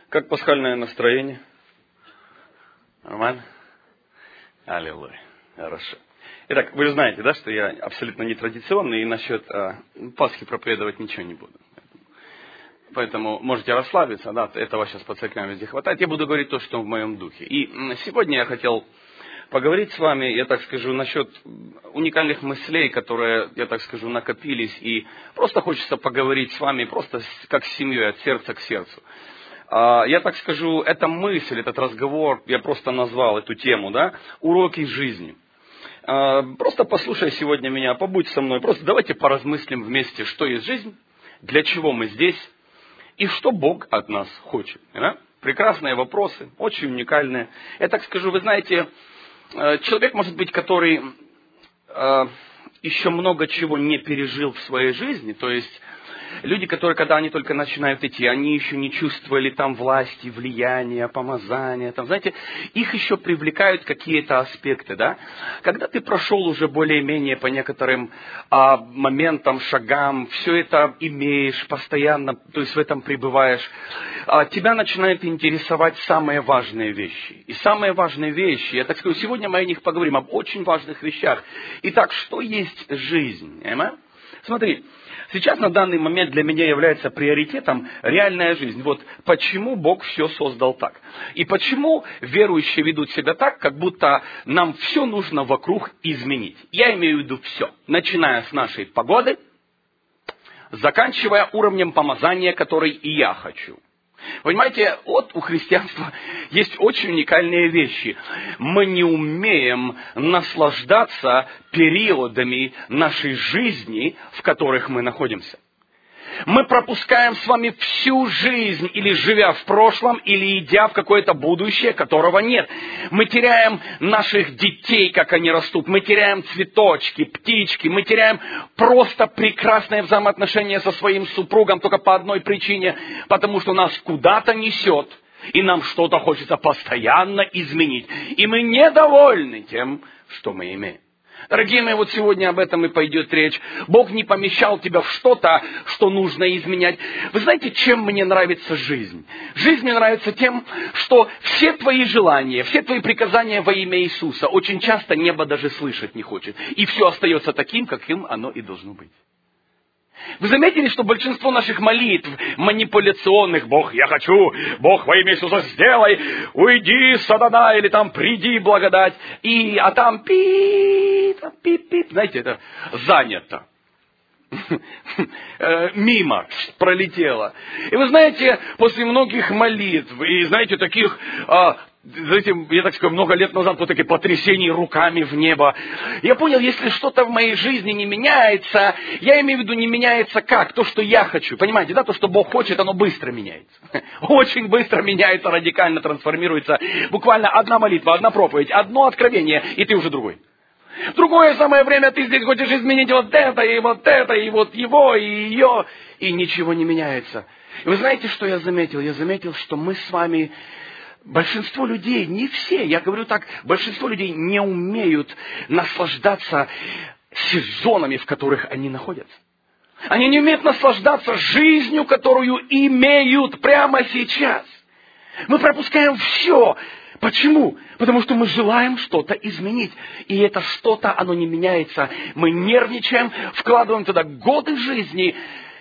Как пасхальное настроение? Нормально? Аллилуйя. Хорошо. Итак, вы же знаете, да, что я абсолютно нетрадиционный и насчет Пасхи проповедовать ничего не буду. Поэтому можете расслабиться, да, этого сейчас по церквям везде хватает. Я буду говорить то, что в моем духе. И сегодня я хотел поговорить с вами, я так скажу, насчет уникальных мыслей, которые, я так скажу, накопились. И просто хочется поговорить с вами, просто как с семьей, от сердца к сердцу. Я так скажу, эта мысль, этот разговор, я просто назвал эту тему, да, уроки жизни. Просто послушай сегодня меня, побудь со мной, просто давайте поразмыслим вместе, что есть жизнь, для чего мы здесь и что Бог от нас хочет. Да? Прекрасные вопросы, очень уникальные. Я так скажу, вы знаете, человек, может быть, который еще много чего не пережил в своей жизни, то есть люди, которые, когда они только начинают идти, они еще не чувствовали там власти, влияния, помазания, там, знаете, их еще привлекают какие-то аспекты, да. Когда ты прошел уже более-менее по некоторым моментам, шагам, все это имеешь постоянно, то есть в этом пребываешь, тебя начинают интересовать самые важные вещи. И самые важные вещи, я так скажу, сегодня мы о них поговорим, об очень важных вещах. Итак, что есть жизнь? Смотри. Сейчас на данный момент для меня является приоритетом реальная жизнь. Вот почему Бог все создал так. И почему верующие ведут себя так, как будто нам все нужно вокруг изменить. Я имею в виду все. Начиная с нашей погоды, заканчивая уровнем помазания, который и я хочу. Понимаете, вот у христианства есть очень уникальные вещи. Мы не умеем наслаждаться периодами нашей жизни, в которых мы находимся. Мы пропускаем с вами всю жизнь, или живя в прошлом, или идя в какое-то будущее, которого нет. Мы теряем наших детей, как они растут. Мы теряем цветочки, птички. Мы теряем просто прекрасные взаимоотношения со своим супругом только по одной причине. Потому что нас куда-то несет, и нам что-то хочется постоянно изменить. И мы недовольны тем, что мы имеем. Дорогие мои, вот сегодня об этом и пойдет речь. Бог не помещал тебя в что-то, что нужно изменять. Вы знаете, чем мне нравится жизнь? Жизнь мне нравится тем, что все твои желания, все твои приказания во имя Иисуса очень часто небо даже слышать не хочет. И все остается таким, каким оно и должно быть. Вы заметили, что большинство наших молитв манипуляционных, Бог, я хочу, Бог, во имя Иисуса, сделай, уйди, сатана, или там, приди, благодать, а там пип, знаете, это занято. Мимо пролетело. И вы знаете, после многих молитв, и знаете, таких... Знаете, я так скажу, много лет назад вот такие потрясения руками в небо. Я понял, если что-то в моей жизни не меняется, я имею в виду, не меняется как? То, что я хочу. Понимаете, да? То, что Бог хочет, оно быстро меняется. Очень быстро меняется, радикально трансформируется. Буквально одна молитва, одна проповедь, одно откровение, и ты уже другой. В другое самое время ты здесь хочешь изменить вот это, и вот его, и ее, и ничего не меняется. И вы знаете, что я заметил? Я заметил, что мы с вами... Большинство людей, не все, я говорю так, большинство людей не умеют наслаждаться сезонами, в которых они находятся. Они не умеют наслаждаться жизнью, которую имеют прямо сейчас. Мы пропускаем все. Почему? Потому что мы желаем что-то изменить. И это что-то, оно не меняется. Мы нервничаем, вкладываем туда годы жизни,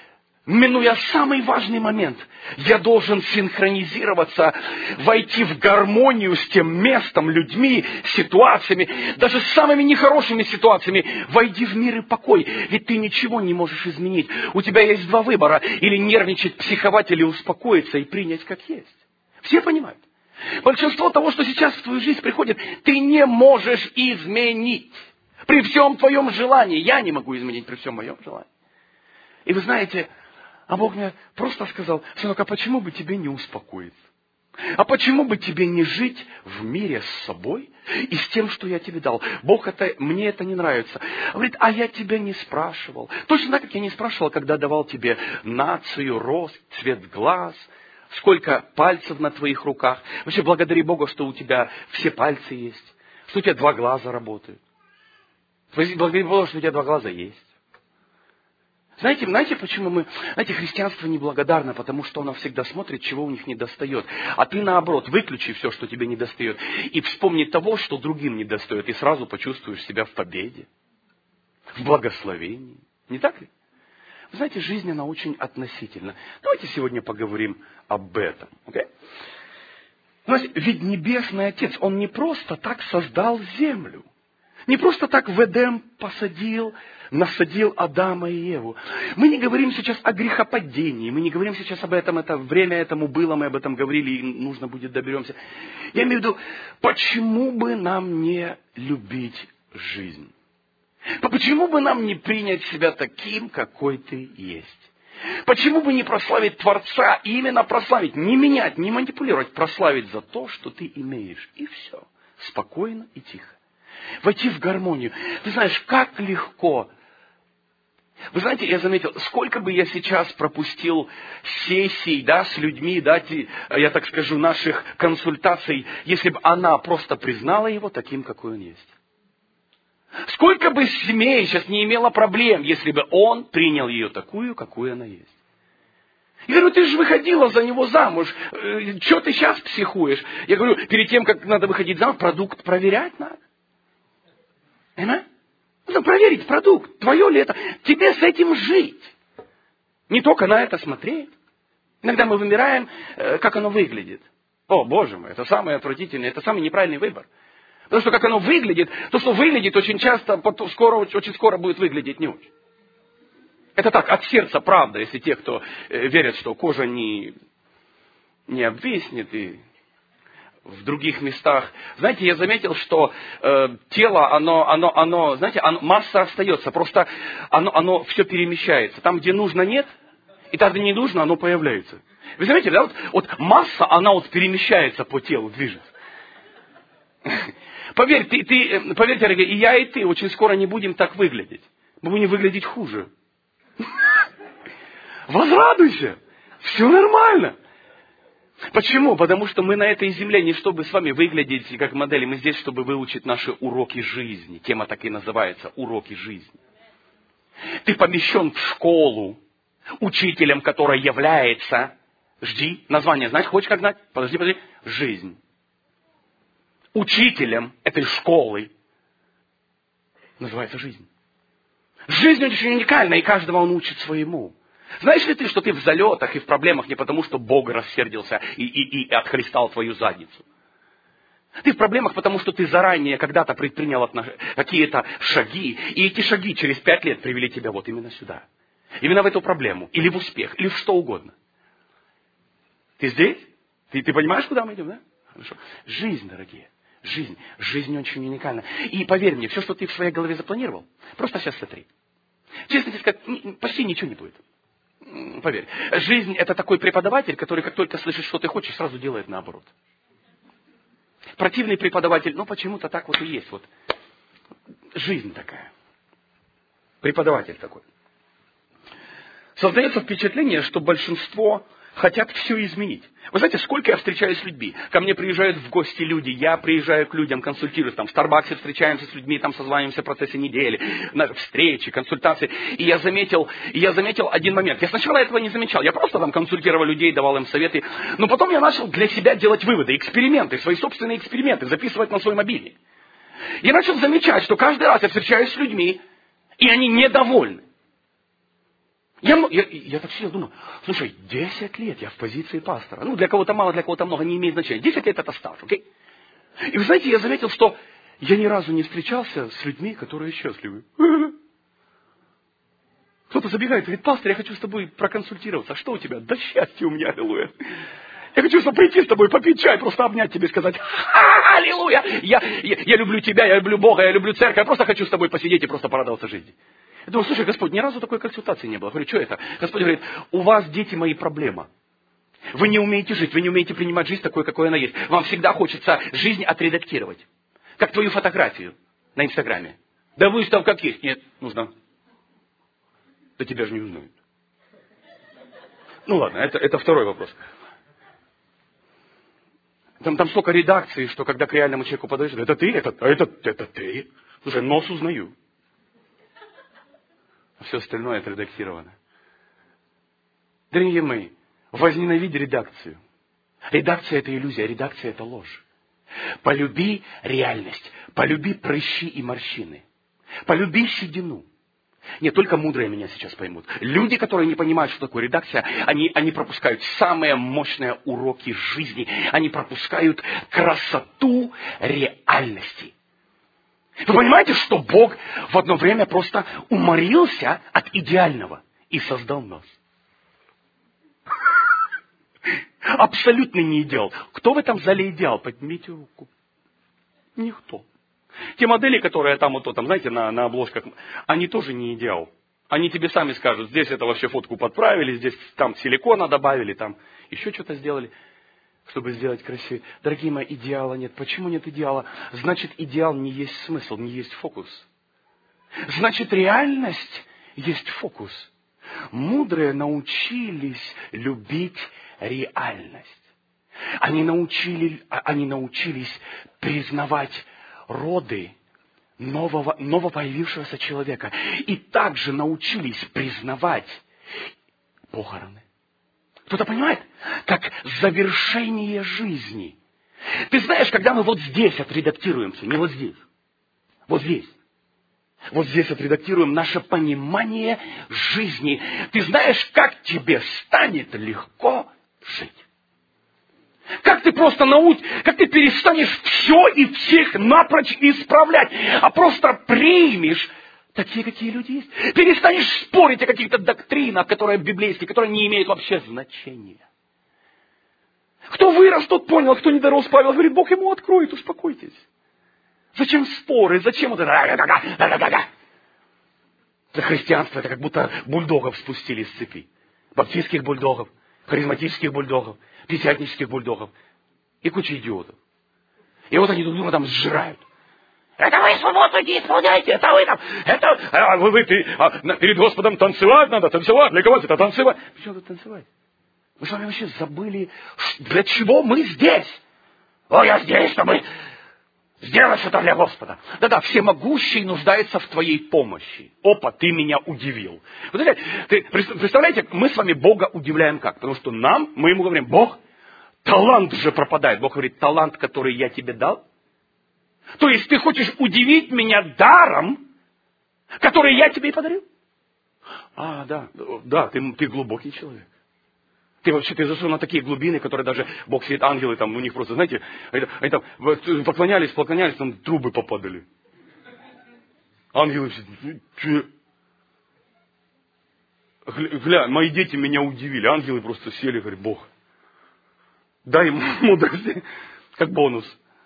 минуя самый важный момент. Я должен синхронизироваться, войти в гармонию с тем местом, людьми, ситуациями, даже с самыми нехорошими ситуациями. Войди в мир и покой, ведь ты ничего не можешь изменить. У тебя есть два выбора: или нервничать, психовать, или успокоиться и принять как есть. Все понимают? Большинство того, что сейчас в твою жизнь приходит, ты не можешь изменить. При всем твоем желании. Я не могу изменить при всем моем желании. И вы знаете... А Бог мне просто сказал: сынок, а почему бы тебе не успокоиться? А почему бы тебе не жить в мире с собой и с тем, что я тебе дал? Бог, мне это не нравится. Говорит, а я тебя не спрашивал. Точно так, как я не спрашивал, когда давал тебе нацию, рост, цвет глаз, сколько пальцев на твоих руках. Вообще, благодари Бога, что у тебя все пальцы есть, что у тебя 2 глаза работают. Благодари Бога, что у тебя 2 глаза есть. Знаете, почему христианство неблагодарно? Потому что оно всегда смотрит, чего у них не достает. А ты наоборот, выключи все, что тебе не достает. И вспомни того, что другим не достает. И сразу почувствуешь себя в победе, в благословении. Не так ли? Вы знаете, жизнь, она очень относительна. Давайте сегодня поговорим об этом. Okay? Ведь Небесный Отец, Он не просто так создал землю. Не просто так в Эдем насадил Адама и Еву. Мы не говорим сейчас о грехопадении, мы не говорим сейчас об этом, это время этому было, мы об этом говорили, и нужно будет доберемся. Я имею в виду, почему бы нам не любить жизнь? Почему бы нам не принять себя таким, какой ты есть? Почему бы не прославить Творца, и именно прославить, не менять, не манипулировать, прославить за то, что ты имеешь, и все, спокойно и тихо. Войти в гармонию. Ты знаешь, как легко. Вы знаете, я заметил, сколько бы я сейчас пропустил сессий, с людьми, я так скажу, наших консультаций, если бы она просто признала его таким, какой он есть. Сколько бы семей сейчас не имело проблем, если бы он принял ее такую, какую она есть. Я говорю, ты же выходила за него замуж, что ты сейчас психуешь? Я говорю, перед тем, как надо выходить замуж, продукт проверять надо. Нужно проверить продукт, твое ли это. Тебе с этим жить. Не только на это смотреть. Иногда мы выбираем, как оно выглядит. О, Боже мой, это самое отвратительное, это самый неправильный выбор. Потому что как оно выглядит, то, что выглядит очень часто, очень скоро будет выглядеть не очень. Это так, от сердца правда, если те, кто верят, что кожа не обвиснет и в других местах. Знаете, я заметил, что тело, оно, масса остается, просто оно все перемещается. Там, где нужно, нет, и там, где не нужно, оно появляется. Вы заметили, да? Вот масса, она перемещается по телу, движется. Поверьте, дорогие, и я, и ты очень скоро не будем так выглядеть. Мы будем выглядеть хуже. Возрадуйся, все нормально. Почему? Потому что мы на этой земле не чтобы с вами выглядеть как модели, мы здесь, чтобы выучить наши уроки жизни. Тема так и называется «Уроки жизни». Ты помещен в школу, учителем, который является, жди, название знаешь, хочешь как знать? Подожди, жизнь. Учителем этой школы называется жизнь. Жизнь очень уникальна, и каждого он учит своему. Знаешь ли ты, что ты в залетах и в проблемах не потому, что Бог рассердился и отхлестал твою задницу? Ты в проблемах, потому что ты заранее когда-то предпринял какие-то шаги, и эти шаги через 5 лет привели тебя вот именно сюда. Именно в эту проблему, или в успех, или в что угодно. Ты здесь? Ты понимаешь, куда мы идем, да? Хорошо. Жизнь, дорогие. Жизнь очень уникальна. И поверь мне, все, что ты в своей голове запланировал, просто сейчас сотри. Честно тебе сказать, почти ничего не будет. Поверь. Жизнь это такой преподаватель, который как только слышит, что ты хочешь, сразу делает наоборот. Противный преподаватель, почему-то так вот и есть. Вот. Жизнь такая. Преподаватель такой. Создается впечатление, что большинство хотят все изменить. Вы знаете, сколько я встречаюсь с людьми. Ко мне приезжают в гости люди, я приезжаю к людям, консультируюсь. Там в Старбаксе встречаемся с людьми, там созваниваемся в процессе недели, на встречи, консультации. И я заметил один момент. Я сначала этого не замечал. Я просто там консультировал людей, давал им советы. Но потом я начал для себя делать выводы, эксперименты, свои собственные эксперименты, записывать на свой мобильник. Я начал замечать, что каждый раз я встречаюсь с людьми, и они недовольны. Я так сидел, думаю, слушай, 10 лет я в позиции пастора. Для кого-то мало, для кого-то много, не имеет значения. 10 лет это стаж, окей? И вы знаете, я заметил, что я ни разу не встречался с людьми, которые счастливы. Кто-то забегает, говорит, пастор, я хочу с тобой проконсультироваться. А что у тебя? Да счастье у меня, аллилуйя. Я хочу прийти с тобой, попить чай, просто обнять тебя и сказать, аллилуйя, я люблю тебя, я люблю Бога, я люблю церковь, я просто хочу с тобой посидеть и просто порадоваться жизни. Я думаю, слушай, Господь, ни разу такой консультации не было. Я говорю, что это? Господь говорит, у вас, дети мои, проблема. Вы не умеете жить, вы не умеете принимать жизнь такой, какой она есть. Вам всегда хочется жизнь отредактировать. Как твою фотографию на Инстаграме. Да выставь как есть. Нет, нужно. Да тебя же не узнают. Ладно, это второй вопрос. Там столько редакций, что когда к реальному человеку подаешь, это ты, это ты. Слушай, нос узнаю. все остальное отредактировано. Дорогие мои, возненавидь редакцию. Редакция — это иллюзия, редакция — это ложь. Полюби реальность, полюби прыщи и морщины, полюби седину. Не только мудрые меня сейчас поймут. Люди, которые не понимают, что такое редакция, они пропускают самые мощные уроки жизни. Они пропускают красоту реальности. Вы понимаете, что Бог в одно время просто уморился от идеального и создал нас? Абсолютно не идеал. Кто в этом зале идеал? Поднимите руку. Никто. Те модели, которые там, знаете, на обложках, они тоже не идеал. Они тебе сами скажут, здесь это вообще фотку подправили, здесь там силикона добавили, там еще что-то сделали, чтобы сделать красивее. Дорогие мои, идеала нет. Почему нет идеала? Значит, идеал не есть смысл, не есть фокус. Значит, реальность есть фокус. Мудрые научились любить реальность. Они научились признавать роды нового появившегося человека. И также научились признавать похороны. Кто-то понимает? Как завершение жизни. Ты знаешь, когда мы вот здесь отредактируемся, не вот здесь, вот здесь. Вот здесь отредактируем наше понимание жизни. Ты знаешь, как тебе станет легко жить. Как ты просто как ты перестанешь все и всех напрочь исправлять, а просто примешь такие, какие люди есть. Перестанешь спорить о каких-то доктринах, которые библейские, которые не имеют вообще значения. Кто вырос, тот понял, кто не дорос, Павел говорит, Бог ему откроет, успокойтесь. Зачем споры, зачем вот это? За христианство это как будто бульдогов спустили с цепи. Баптистских бульдогов, харизматических бульдогов, пятидесятнических бульдогов и куча идиотов. И вот они друг друга там сжирают. Это вы субботу не исполняете, это вы там, перед Господом танцевать надо, танцевать, для кого это танцевать? Почему тут танцевать? Вы с вами вообще забыли, для чего мы здесь? О, я здесь, чтобы сделать что-то для Господа. Да-да, всемогущий нуждается в твоей помощи. Опа, ты меня удивил. Вот, представляете, мы с вами Бога удивляем как? Потому что мы ему говорим, Бог, талант же пропадает. Бог говорит, талант, который я тебе дал. То есть ты хочешь удивить меня даром, который я тебе и подарил? Да, ты глубокий человек. Ты зашел на такие глубины, которые даже Бог сидит, ангелы там, у них просто, знаете, они там поклонялись, там трубы попадали. Ангелы все, Гля, мои дети меня удивили. Ангелы просто сели, говорят, Бог, дай им мудрости, как бонус.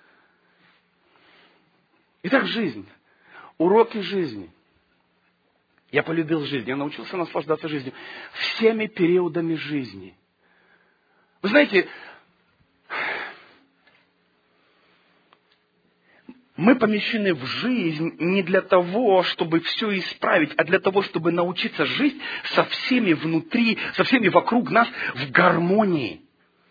Итак, жизнь. Уроки жизни. Я полюбил жизнь, я научился наслаждаться жизнью. Всеми периодами жизни. Вы знаете, мы помещены в жизнь не для того, чтобы все исправить, а для того, чтобы научиться жить со всеми внутри, со всеми вокруг нас в гармонии.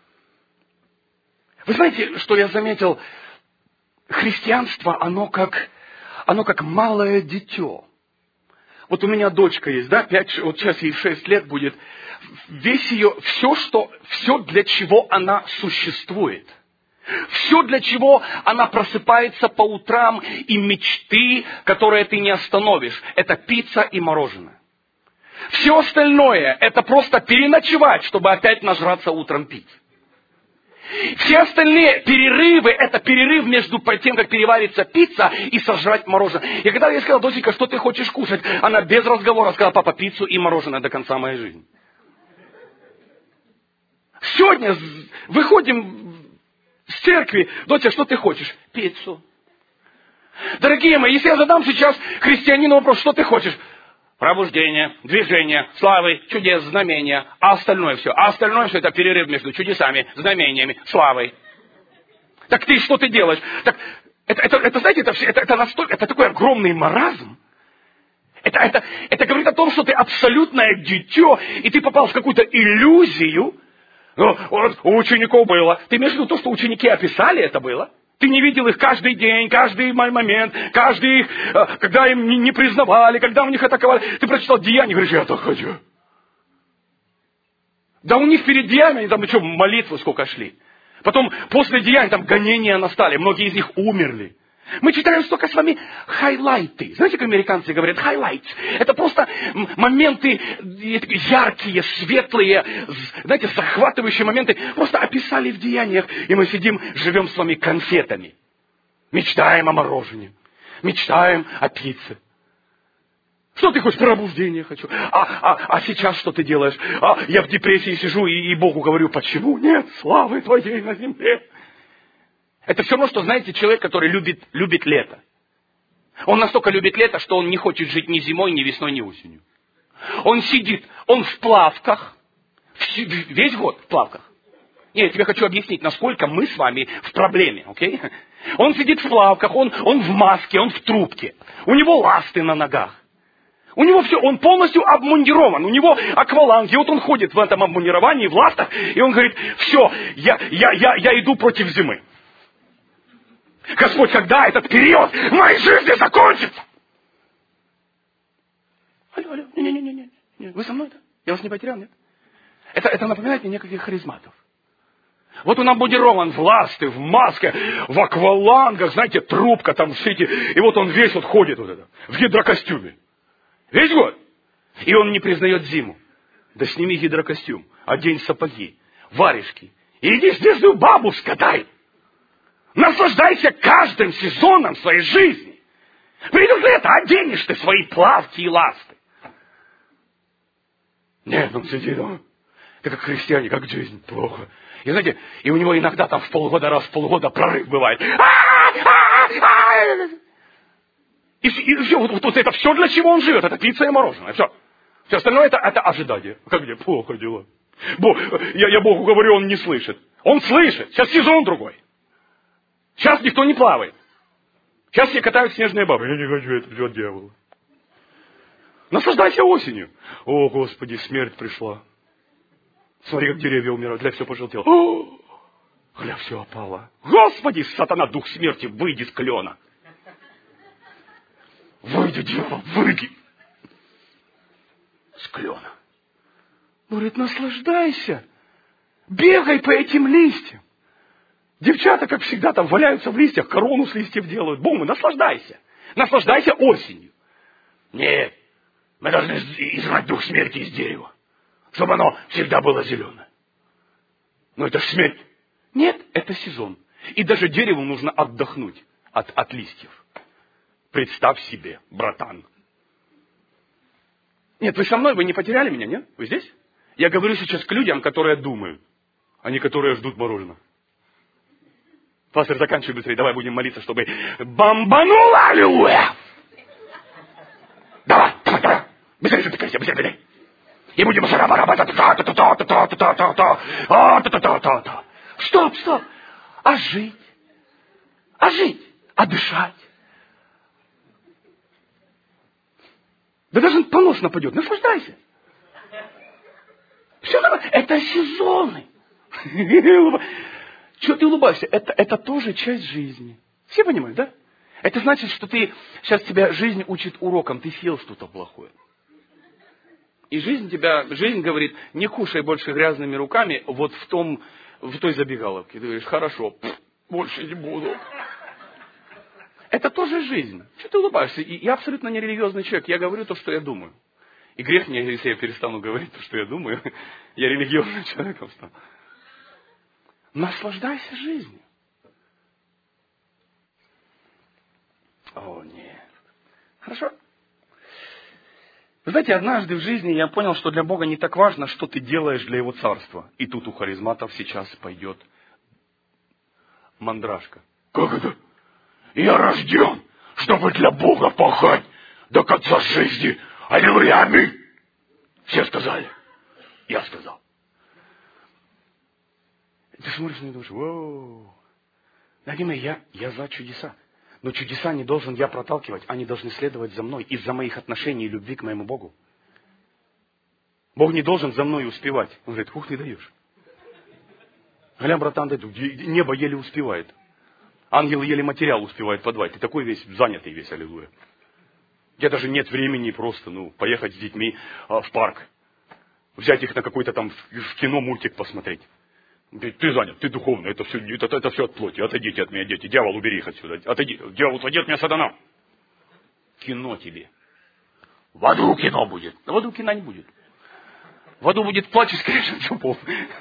Вы знаете, что я заметил? Христианство, оно как малое дитё. Вот у меня дочка есть, да, вот сейчас ей 6 лет будет. Весь ее, все, для чего она существует. Все, для чего она просыпается по утрам, и мечты, которые ты не остановишь, это пицца и мороженое. Все остальное, это просто переночевать, чтобы опять нажраться утром пить. Все остальные перерывы, это перерыв между тем, как переварится пицца и сожрать мороженое. И когда я сказал, доченька, что ты хочешь кушать, она без разговора сказала, папа, пиццу и мороженое до конца моей жизни. Сегодня выходим с церкви, доча, что ты хочешь? Пиццу. Дорогие мои, если я задам сейчас христианину вопрос, что ты хочешь? Пробуждение, движение, славы, чудес, знамения, а остальное все. А остальное все это перерыв между чудесами, знамениями, славой. Так что ты делаешь? Так, это знаете, это настолько, это такой огромный маразм. Это говорит о том, что ты абсолютное дитё, и ты попал в какую-то иллюзию. Вот, у учеников было. Ты имеешь в виду то, что ученики описали, это было? Ты не видел их каждый день, каждый момент, каждый, когда им не признавали, когда у них атаковали. Ты прочитал Деяния, говоришь, я так хочу. Да у них перед Деяниями, там еще молитвы сколько шли. Потом после Деяний там гонения настали, многие из них умерли. Мы читаем столько с вами хайлайты. Знаете, как американцы говорят, highlights. Это просто моменты яркие, светлые, знаете, захватывающие моменты. Просто описали в Деяниях, и мы сидим, живем с вами конфетами. Мечтаем о морожене. Мечтаем о пицце. Что ты хочешь? Пробуждение хочу. А сейчас что ты делаешь? Я в депрессии сижу и Богу говорю, почему нет славы твоей на земле? Это все равно, что, знаете, человек, который любит лето. Он настолько любит лето, что он не хочет жить ни зимой, ни весной, ни осенью. Он сидит, он в плавках, весь год в плавках. Нет, я тебе хочу объяснить, насколько мы с вами в проблеме, окей? Он сидит в плавках, он в маске, он в трубке. У него ласты на ногах. У него все, он полностью обмундирован, у него акваланг, и вот он ходит в этом обмундировании, в ластах, и он говорит, все, я иду против зимы. Господь, когда этот период в моей жизни закончится? Алло, не. Вы со мной, да? Я вас не потерял, нет? Это напоминает мне неких харизматов. Вот он обмундирован в ласты, в маске, в аквалангах, знаете, трубка там все эти, и вот он весь вот ходит вот это, в гидрокостюме. Весь год. И он не признает зиму. Да сними гидрокостюм, одень сапоги, варежки. И иди снежную бабу скатай. Наслаждайся каждым сезоном своей жизни. Придет лето, оденешь ты свои плавки и ласты. Нет, он сидит, это как христиане, как жизнь, плохо. И знаете, и у него иногда там раз в полгода прорыв бывает. И все, вот это все, для чего он живет, это пицца и мороженое, все. Все остальное это ожидание. Как мне плохо дела. Я Богу говорю, он не слышит. Он слышит, сейчас сезон другой. Сейчас никто не плавает. Сейчас все катают снежные бабы. Я не хочу, это все от дьявола. Наслаждайся осенью. О, Господи, смерть пришла. Смотри, как деревья умирают, гля, все пожелтело. О, гля, все опало. Господи, сатана, дух смерти, выйди с клена. Выйди, дьявол, выйди. С клена. Говорит, наслаждайся. Бегай по этим листьям. Девчата, как всегда, там валяются в листьях, корону с листьев делают. Бум, и наслаждайся. Наслаждайся осенью. Нет, мы должны изгнать дух смерти из дерева, чтобы оно всегда было зеленое. Но это же смерть. Нет, это сезон. И даже дереву нужно отдохнуть от листьев. Представь себе, братан. Нет, вы со мной, вы не потеряли меня, нет? Вы здесь? Я говорю сейчас к людям, которые думают, а не которые ждут мороженого. Пастор, заканчивай быстрее, давай будем молиться, чтобы бомбануло, аллилуйя! Давай, быстрее затыкайся, быстрее. И будем Стоп. А жить? А дышать? Да даже понос нападет, наслаждайся. Все нормально, это сезоны. Чего ты улыбаешься? Это тоже часть жизни. Все понимают, да? Это значит, что сейчас тебя жизнь учит урокам, ты съел что-то плохое. И жизнь говорит, не кушай больше грязными руками вот в той забегаловке. Ты говоришь, хорошо, больше не буду. Это тоже жизнь. Что ты улыбаешься? И я абсолютно не религиозный человек, я говорю то, что я думаю. И грех мне, если я перестану говорить то, что я думаю, я религиозным человеком стану. Наслаждайся жизнью. О, нет. Хорошо. Вы знаете, однажды в жизни я понял, что для Бога не так важно, что ты делаешь для Его царства. И тут у харизматов сейчас пойдет мандрашка. Как это? Я рожден, чтобы для Бога пахать до конца жизни. Аллилуйя, аминь. Все сказали. Я сказал. Ты смотришь на меня и думаешь, воу. Дорогие мои, я за чудеса. Но чудеса не должен я проталкивать, они должны следовать за мной из-за моих отношений и любви к моему Богу. Бог не должен за мной успевать. Он говорит, ух, ты даешь. Гля, братан, небо еле успевает. Ангел еле материал успевает подвать. Ты такой весь занятый весь, аллилуйя. У тебя даже нет времени просто, поехать с детьми в парк. Взять их на какой-то там в кино мультик посмотреть. Ты занят, ты духовный, это все от плоти. Отойдите от меня, дети. Дьявол, убери их отсюда. Отойди. Дьявол, отойди от меня, сатана. Кино тебе. В аду кино будет. В аду кино не будет. В аду будет плач и скрежет зубов.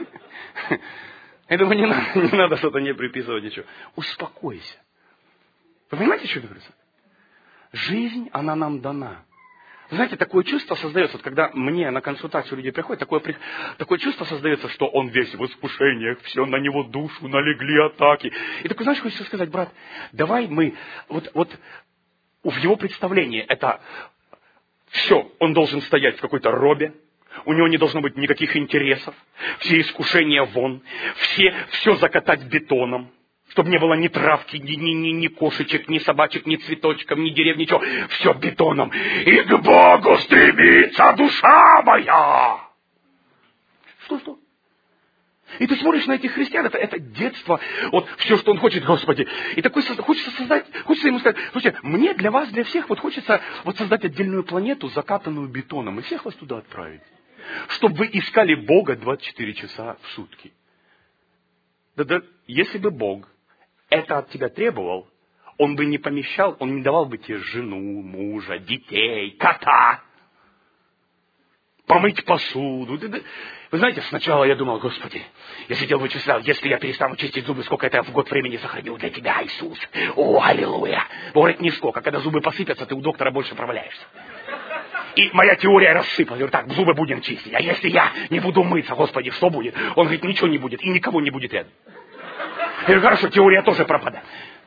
Я думаю, не надо сатане приписывать ничего. Успокойся. Вы понимаете, что говорится? Жизнь, она нам дана. Знаете, такое чувство создается, вот когда мне на консультацию люди приходят, такое чувство создается, что он весь в искушениях, все на него душу налегли атаки. И такой, знаешь, хочется сказать, брат, давай мы, вот в его представлении это все, он должен стоять в какой-то робе, у него не должно быть никаких интересов, все искушения вон, все закатать бетоном. Чтобы не было ни травки, ни кошечек, ни собачек, ни цветочков, ни дерев, ничего. Все бетоном. И к Богу стремится душа моя. Что? И ты смотришь на этих христиан, это детство, вот все, что он хочет, Господи. И такой хочется ему сказать, слушайте, мне для вас, для всех, вот хочется вот создать отдельную планету, закатанную бетоном, и всех вас туда отправить. Чтобы вы искали Бога 24 часа в сутки. Да, если бы Бог это от тебя требовал, он бы не помещал, он не давал бы тебе жену, мужа, детей, кота, помыть посуду. Вы знаете, сначала я думал, Господи, я сидел вычислял, если я перестану чистить зубы, сколько это я в год времени сохранил для Тебя, Иисус. О, аллилуйя. Говорит, нисколько. Когда зубы посыпятся, ты у доктора больше проваляешься. И моя теория рассыпалась. Я говорю, так, зубы будем чистить. А если я не буду мыться, Господи, что будет? Он говорит, ничего не будет, и никого не будет рядом. Я говорю, хорошо, теория тоже пропадает.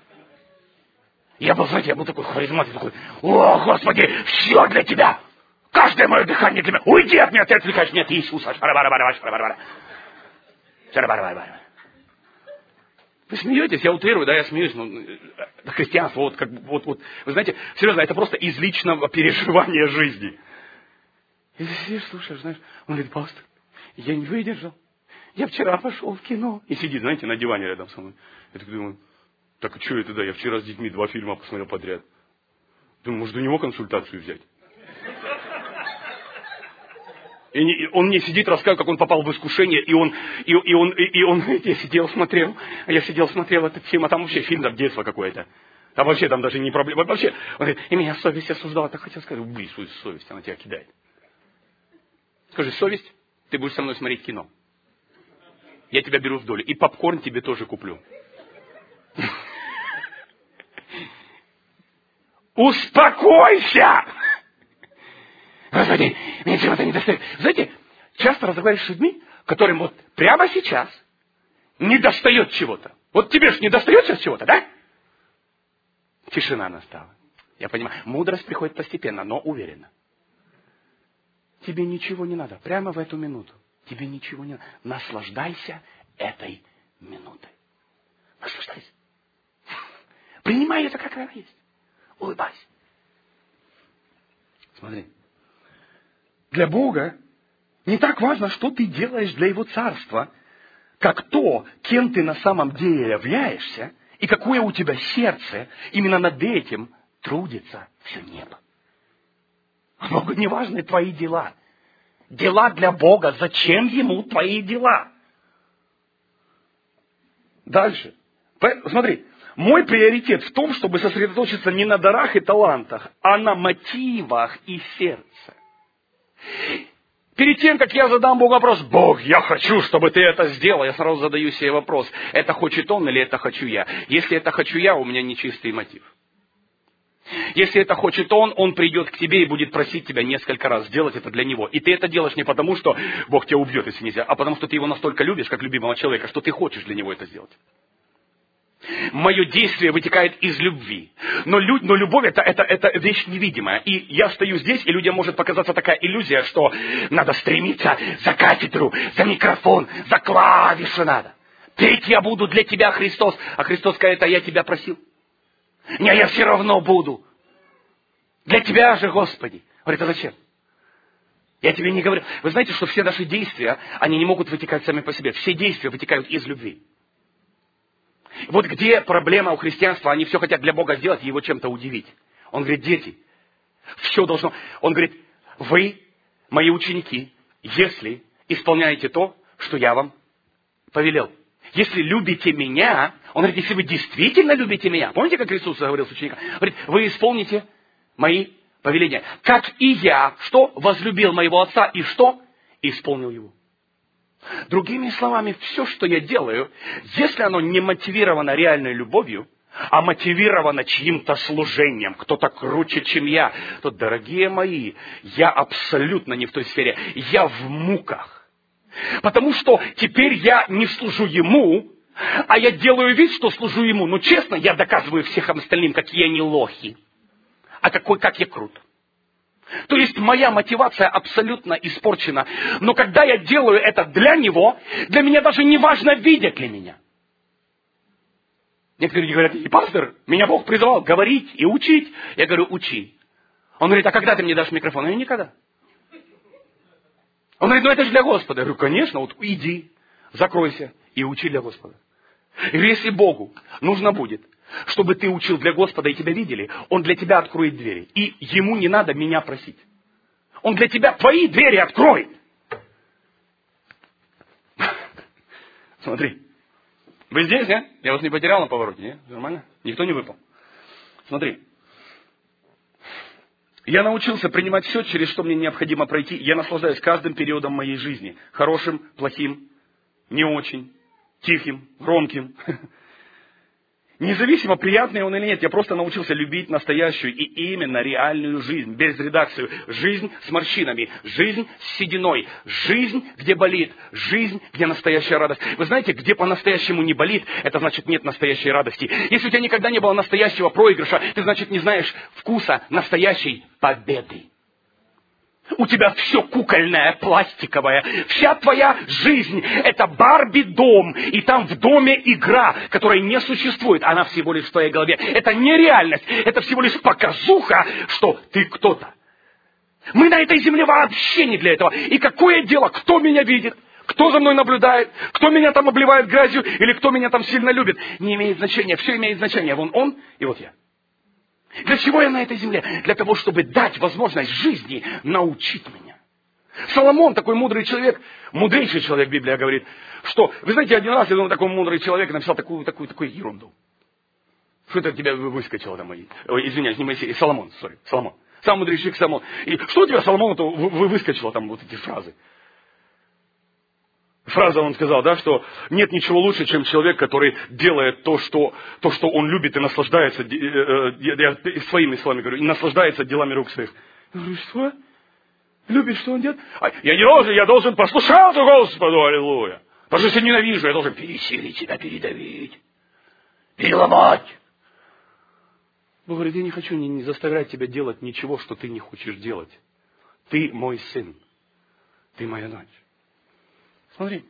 Я был такой харизматик, такой, о, Господи, все для Тебя. Каждое мое дыхание для меня. Уйди от меня, ты отвлекаешь меня от Иисуса. Вы смеетесь, я утрирую, да, я смеюсь, но христианство, вот, вы знаете, серьезно, это просто из личного переживания жизни. И ты сидишь, слушаешь, знаешь, он говорит, пастор, я не выдержал. Я вчера пошел в кино. И сидит, знаете, на диване рядом со мной. Я так думаю, так что это, да, я вчера с детьми 2 фильма посмотрел подряд. Думаю, может, у него консультацию взять. И он мне сидит, рассказывает, как он попал в искушение, и он, я сидел, смотрел этот фильм, а там вообще фильм там детства какое-то. А вообще там даже не проблема. Вообще, он говорит, и меня совесть осуждала. Так хотел сказать, убей свою совесть, она тебя кидает. Скажи, совесть, ты будешь со мной смотреть кино. Я тебя беру в долю. И попкорн тебе тоже куплю. Успокойся! Господи, мне чего-то не достает. Знаете, часто разговариваешь с людьми, которым вот прямо сейчас не достает чего-то. Вот тебе же не достает сейчас чего-то, да? Тишина настала. Я понимаю, мудрость приходит постепенно, но уверенно. Тебе ничего не надо. Прямо в эту минуту. Тебе ничего не надо. Наслаждайся этой минутой. Наслаждайся. Принимай это, как она есть. Улыбайся. Смотри. Для Бога не так важно, что ты делаешь для Его Царства, как то, кем ты на самом деле являешься, и какое у тебя сердце. Именно над этим трудится все небо. Богу не важны твои дела. Дела для Бога. Зачем Ему твои дела? Дальше. Смотри. Мой приоритет в том, чтобы сосредоточиться не на дарах и талантах, а на мотивах и сердце. Перед тем, как я задам Богу вопрос, Бог, я хочу, чтобы ты это сделал, я сразу задаю себе вопрос, это хочет Он или это хочу я? Если это хочу я, у меня нечистый мотив. Если это хочет Он придет к тебе и будет просить тебя несколько раз сделать это для Него. И ты это делаешь не потому, что Бог тебя убьет, если нельзя, а потому, что ты Его настолько любишь, как любимого человека, что ты хочешь для Него это сделать. Мое действие вытекает из любви. Но любовь это вещь невидимая. И я стою здесь, и людям может показаться такая иллюзия, что надо стремиться за кафедру, за микрофон, за клавиши надо. Петь я буду для тебя, Христос. А Христос говорит, а я тебя просил. Не, я все равно буду. Для тебя же, Господи. Говорит, а зачем? Я тебе не говорю. Вы знаете, что все наши действия, они не могут вытекать сами по себе. Все действия вытекают из любви. Вот где проблема у христианства, они все хотят для Бога сделать и его чем-то удивить. Он говорит, дети, все должно... Он говорит, вы, мои ученики, если исполняете то, что я вам повелел. Если любите меня, он говорит, если вы действительно любите меня, помните, как Иисус говорил с учениками? Он говорит, вы исполните мои повеления. Как и я, что? Возлюбил моего Отца и что? Исполнил его. Другими словами, все, что я делаю, если оно не мотивировано реальной любовью, а мотивировано чьим-то служением, кто-то круче, чем я, то, дорогие мои, я абсолютно не в той сфере. Я в муках. Потому что теперь я не служу ему, а я делаю вид, что служу ему. Но честно, я доказываю всем остальным, какие они лохи. А как я крут. То есть моя мотивация абсолютно испорчена. Но когда я делаю это для него, для меня даже не важно, видят ли меня. Некоторые люди говорят, пастор, меня Бог призывал говорить и учить. Я говорю, учи. Он говорит, а когда ты мне дашь микрофон? Я говорю, никогда. Он говорит, это же для Господа. Я говорю, конечно, вот иди, закройся и учи для Господа. Я говорю, если Богу нужно будет, чтобы ты учил для Господа и тебя видели, Он для тебя откроет двери. И Ему не надо меня просить. Он для тебя твои двери откроет. Смотри. Вы здесь, не? Я вас не потерял на повороте, не? Нормально? Никто не выпал. Смотри. Я научился принимать все, через что мне необходимо пройти. Я наслаждаюсь каждым периодом моей жизни. Хорошим, плохим, не очень, тихим, громким. Независимо, приятный он или нет, я просто научился любить настоящую и именно реальную жизнь, без редакции. Жизнь с морщинами, жизнь с сединой, жизнь, где болит, жизнь, где настоящая радость. Вы знаете, где по-настоящему не болит, это значит нет настоящей радости. Если у тебя никогда не было настоящего проигрыша, ты, значит, не знаешь вкуса настоящей победы. У тебя все кукольное, пластиковое. Вся твоя жизнь – это Барби-дом. И там в доме игра, которая не существует. Она всего лишь в твоей голове. Это не реальность. Это всего лишь показуха, что ты кто-то. Мы на этой земле вообще не для этого. И какое дело, кто меня видит, кто за мной наблюдает, кто меня там обливает грязью, или кто меня там сильно любит. Не имеет значения. Все имеет значение. Вон он и вот я. Для чего я на этой земле? Для того, чтобы дать возможность жизни научить меня. Соломон, такой мудрый человек, мудрейший человек, Библия говорит, что, вы знаете, один раз, я думаю, такой мудрый человек написал такую ерунду. Что это тебя выскочило там? Извиняюсь, не Моисей, Соломон. Самый мудрейший человек Соломон. И что у тебя, Соломону-то, выскочило там вот эти фразы? Фраза, он сказал, да, что нет ничего лучше, чем человек, который делает то, что он любит и наслаждается, я своими словами говорю, и наслаждается делами рук своих. Я говорю, что? Любит, что он делает? Я должен послушаться Господу, аллилуйя. Потому что если ненавижу, я должен пересилить себя, передавить, переломать. Бог говорит, я не хочу не заставлять тебя делать ничего, что ты не хочешь делать. Ты мой сын, ты моя дочь. Смотри,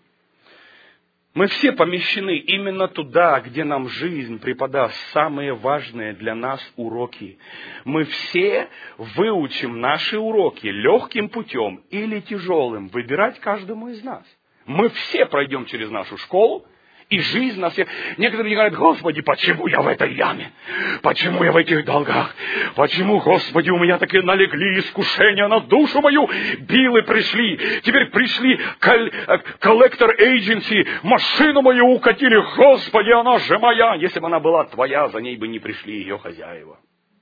мы все помещены именно туда, где нам жизнь преподаст самые важные для нас уроки. Мы все выучим наши уроки легким путем или тяжелым, выбирать каждому из нас. Мы все пройдем через нашу школу, и жизнь нас всех... Некоторые говорят, Господи, почему я в этой яме? Почему я в этих долгах? Почему, Господи, у меня такие налегли искушения на душу мою? Биллы пришли, теперь пришли коллектор agency, машину мою укатили. Господи, она же моя. Если бы она была твоя, за ней бы не пришли ее хозяева.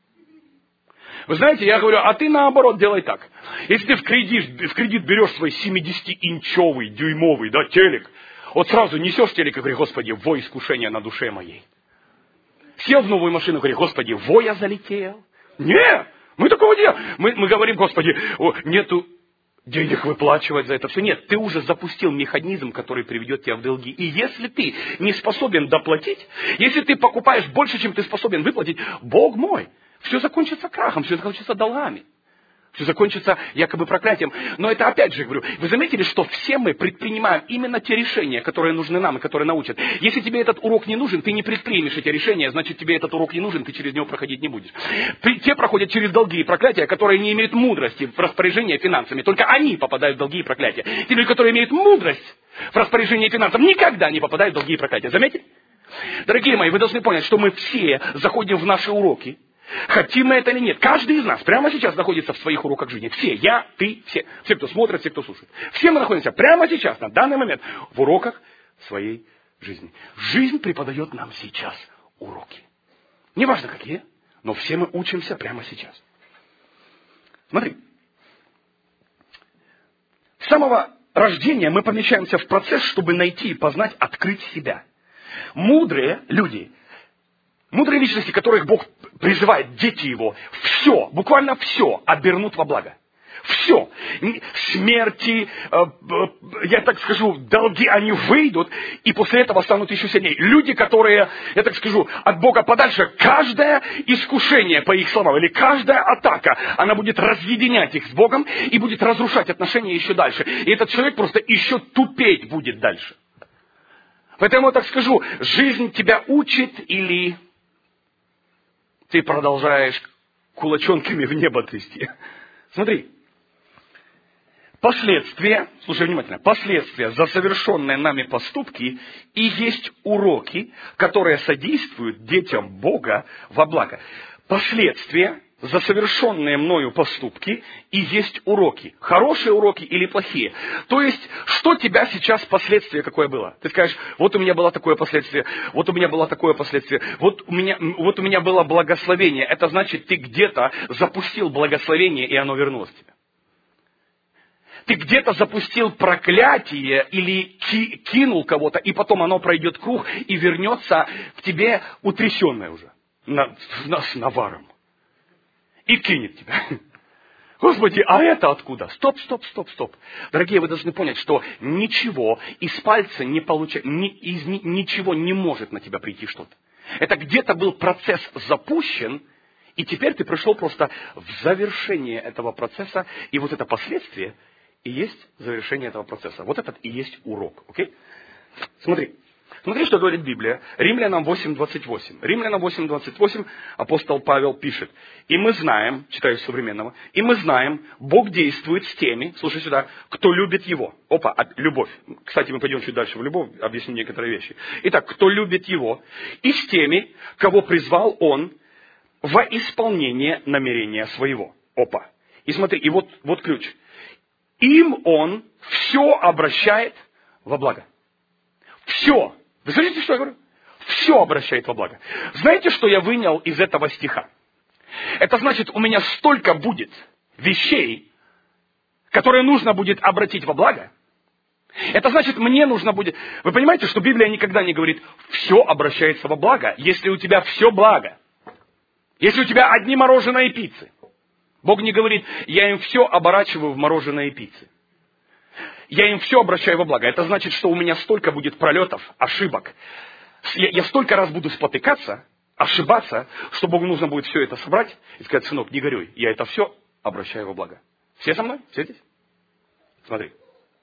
Вы знаете, я говорю, а ты наоборот делай так. Если ты в кредит берешь свой 70-инчовый, дюймовый, да, телек, вот сразу несешь телек и говоришь, Господи, во искушение на душе моей. Сел в новую машину и говоришь, Господи, во я залетел. Нет, мы такого не делаем. Мы говорим, Господи, нету денег выплачивать за это все. Нет, ты уже запустил механизм, который приведет тебя в долги. И если ты не способен доплатить, если ты покупаешь больше, чем ты способен выплатить, Бог мой, все закончится крахом, все закончится долгами. Все закончится якобы проклятием. Но это опять же, говорю, вы заметили, что все мы предпринимаем именно те решения, которые нужны нам и которые научат. Если тебе этот урок не нужен, ты не предпримешь эти решения, значит тебе этот урок не нужен, ты через него проходить не будешь. Те проходят через долги и проклятия, которые не имеют мудрости в распоряжении финансами. Только они попадают в долги и проклятия. Те люди, которые имеют мудрость в распоряжении финансами, никогда не попадают в долги и проклятия. Заметили? Дорогие мои, вы должны понять, что мы все заходим в наши уроки. Хотим мы это или нет. Каждый из нас прямо сейчас находится в своих уроках жизни. Все. Я, ты, все. Все, кто смотрит, все, кто слушает. Все мы находимся прямо сейчас, на данный момент, в уроках своей жизни. Жизнь преподает нам сейчас уроки. Неважно какие, но все мы учимся прямо сейчас. Смотри. С самого рождения мы помещаемся в процесс, чтобы найти и познать, открыть себя. Мудрые люди, мудрые личности, которых Бог призывает, дети Его, все, буквально все обернут во благо. Все. Смерти, я так скажу, долги, они выйдут, и после этого станут еще сильнее. Люди, которые, я так скажу, от Бога подальше, каждое искушение, по их словам, или каждая атака, она будет разъединять их с Богом и будет разрушать отношения еще дальше. И этот человек просто еще тупеть будет дальше. Поэтому я так скажу, жизнь тебя учит, или ты продолжаешь кулачонками в небо трясти. Смотри. Последствия, слушай внимательно, последствия за совершенные нами поступки и есть уроки, которые содействуют детям Бога во благо. Последствия за совершенные мною поступки и есть уроки. Хорошие уроки или плохие. То есть, что тебя сейчас последствие какое было? Ты скажешь, вот у меня было такое последствие, вот у меня было такое последствие, вот у меня было благословение. Это значит, ты где-то запустил благословение, и оно вернулось тебе. Ты где-то запустил проклятие или кинул кого-то, и потом оно пройдет круг и вернется к тебе утрясенное уже, с наваром. И кинет тебя. Господи, а это откуда? Стоп. Дорогие, вы должны понять, что ничего из пальца не получается, ничего не может на тебя прийти что-то. Это где-то был процесс запущен, и теперь ты пришел просто в завершение этого процесса, и вот это последствие и есть завершение этого процесса. Вот этот и есть урок. Окей? Смотри, что говорит Библия. Римлянам 8:28. Римлянам 8:28 апостол Павел пишет. И мы знаем, читаю из современного, и мы знаем, Бог действует с теми, слушай сюда, кто любит Его. Любовь. Кстати, мы пойдем чуть дальше в любовь, объясню некоторые вещи. Итак, кто любит Его, и с теми, кого призвал Он во исполнение намерения своего. И смотри, и вот ключ. Им Он все обращает во благо. Все. Вы слышите, что я говорю? Все обращает во благо. Знаете, что я вынял из этого стиха? Это значит, у меня столько будет вещей, которые нужно будет обратить во благо. Это значит, мне нужно будет... Вы понимаете, что Библия никогда не говорит, все обращается во благо, если у тебя все благо. Если у тебя одни мороженые пиццы. Бог не говорит, я им все оборачиваю в мороженые пиццы. Я им все обращаю во благо. Это значит, что у меня столько будет пролетов, ошибок. Я столько раз буду спотыкаться, ошибаться, что Богу нужно будет все это собрать и сказать, сынок, не горюй, я это все обращаю во благо. Все со мной? Все здесь? Смотри.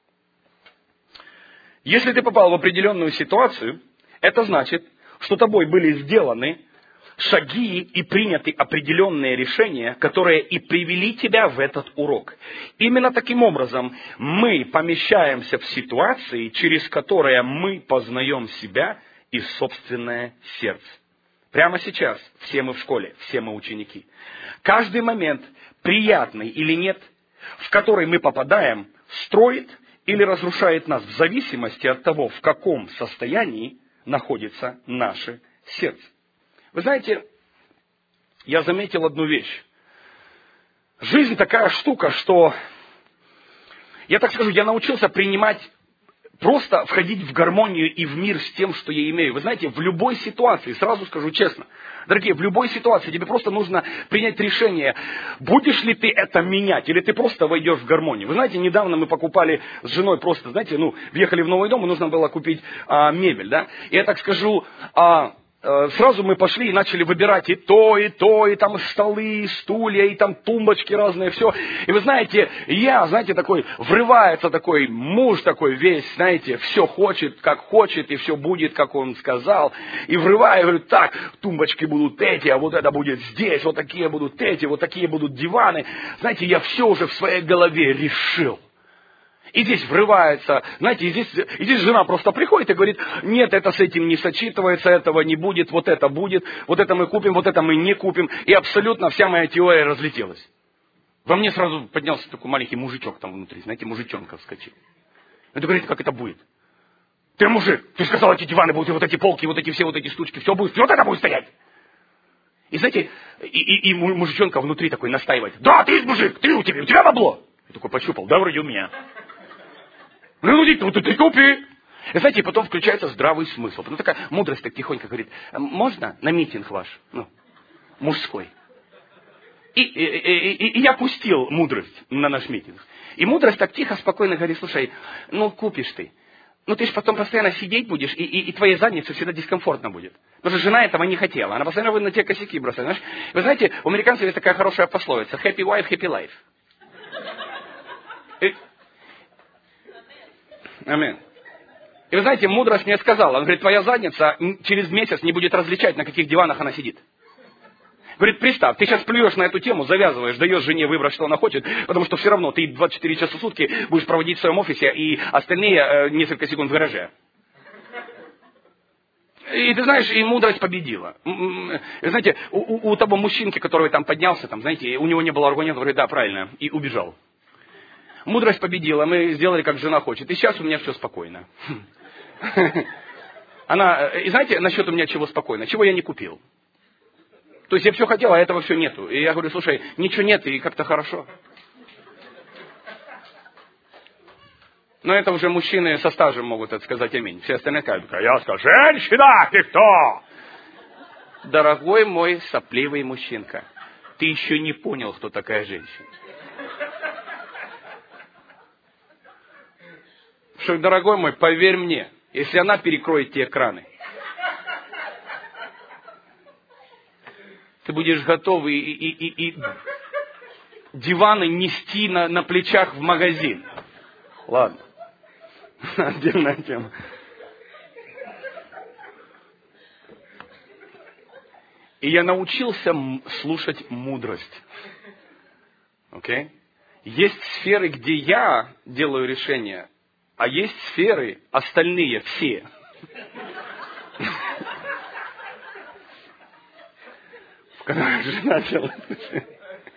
Если ты попал в определенную ситуацию, это значит, что тобой были сделаны шаги и приняты определенные решения, которые и привели тебя в этот урок. Именно таким образом мы помещаемся в ситуации, через которые мы познаем себя и собственное сердце. Прямо сейчас все мы в школе, все мы ученики. Каждый момент, приятный или нет, в который мы попадаем, строит или разрушает нас в зависимости от того, в каком состоянии находится наше сердце. Вы знаете, я заметил одну вещь. Жизнь такая штука, что, я так скажу, я научился принимать, просто входить в гармонию и в мир с тем, что я имею. Вы знаете, в любой ситуации, сразу скажу честно, дорогие, в любой ситуации тебе просто нужно принять решение, будешь ли ты это менять, или ты просто войдешь в гармонию. Вы знаете, недавно мы покупали с женой просто, знаете, въехали в новый дом, и нужно было купить мебель, да. И я так скажу, сразу мы пошли и начали выбирать и то, и там столы, и стулья, и там тумбочки разные, все. И вы знаете, такой, врывается такой муж такой весь, знаете, все хочет, как хочет, и все будет, как он сказал. И врываю, говорю, так, тумбочки будут эти, а вот это будет здесь, вот такие будут эти, вот такие будут диваны. Знаете, я все уже в своей голове решил. И здесь врывается, знаете, и здесь жена просто приходит и говорит, нет, это с этим не сочетывается, этого не будет, вот это мы купим, вот это мы не купим. И абсолютно вся моя теория разлетелась. Во мне сразу поднялся такой маленький мужичок там внутри, знаете, мужичонка вскочил. Это говорите, как это будет? Ты мужик, ты сказал, эти диваны будут, и вот эти полки, вот эти все вот эти штучки, все будет, вот это будет стоять. И знаете, и мужичонка внутри такой настаивает. Да, ты мужик, у тебя бабло. Я такой пощупал, да, вроде у меня. Ну, ты купи. И знаете, потом включается здравый смысл. Потом такая мудрость так тихонько говорит, можно на митинг ваш, мужской? И я пустил мудрость на наш митинг. И мудрость так тихо, спокойно говорит, слушай, купишь ты. Ты же потом постоянно сидеть будешь, и твоей заднице всегда дискомфортно будет. Потому что жена этого не хотела. Она постоянно на те косяки бросает. Знаешь? Вы знаете, у американцев есть такая хорошая пословица. Happy wife, happy life. Аминь. И вы знаете, мудрость мне сказала, она говорит, твоя задница через месяц не будет различать, на каких диванах она сидит. Говорит, представь, ты сейчас плюешь на эту тему, завязываешь, даешь жене выбрать, что она хочет, потому что все равно ты 24 часа в сутки будешь проводить в своем офисе, и остальные несколько секунд в гараже. И ты знаешь, и мудрость победила. И, знаете, у того мужчинки, который там поднялся, там, знаете, у него не было аргументов, говорит, да, правильно, и убежал. Мудрость победила, мы сделали, как жена хочет. И сейчас у меня все спокойно. И знаете, насчет у меня чего спокойно? Чего я не купил? То есть я все хотел, а этого все нету. И я говорю, слушай, ничего нет, и как-то хорошо. Но это уже мужчины со стажем могут это сказать аминь. Все остальные скажут, я скажу, женщина, ты кто? Дорогой мой сопливый мужчинка, ты еще не понял, кто такая женщина. Что, дорогой мой, поверь мне, если она перекроет те экраны, ты будешь готов и диваны нести на плечах в магазин. Ладно. Отдельная тема. И я научился слушать мудрость. Окей? Есть сферы, где я делаю решения, а есть сферы, остальные все. В которых жена делает.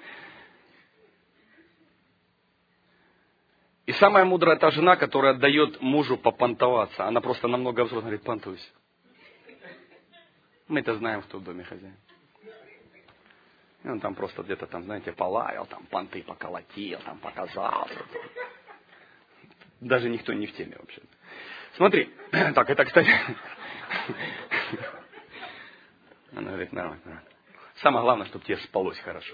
И самая мудрая та жена, которая дает мужу попонтоваться. Она просто намного взрослая, говорит, понтуйся. Мы это знаем, кто в доме хозяин. И он там просто где-то там, знаете, полаял, там понты поколотил, там показал. Даже никто не в теме вообще. Смотри, так, это, кстати... Она говорит, нормально. Самое главное, чтобы тебе спалось хорошо.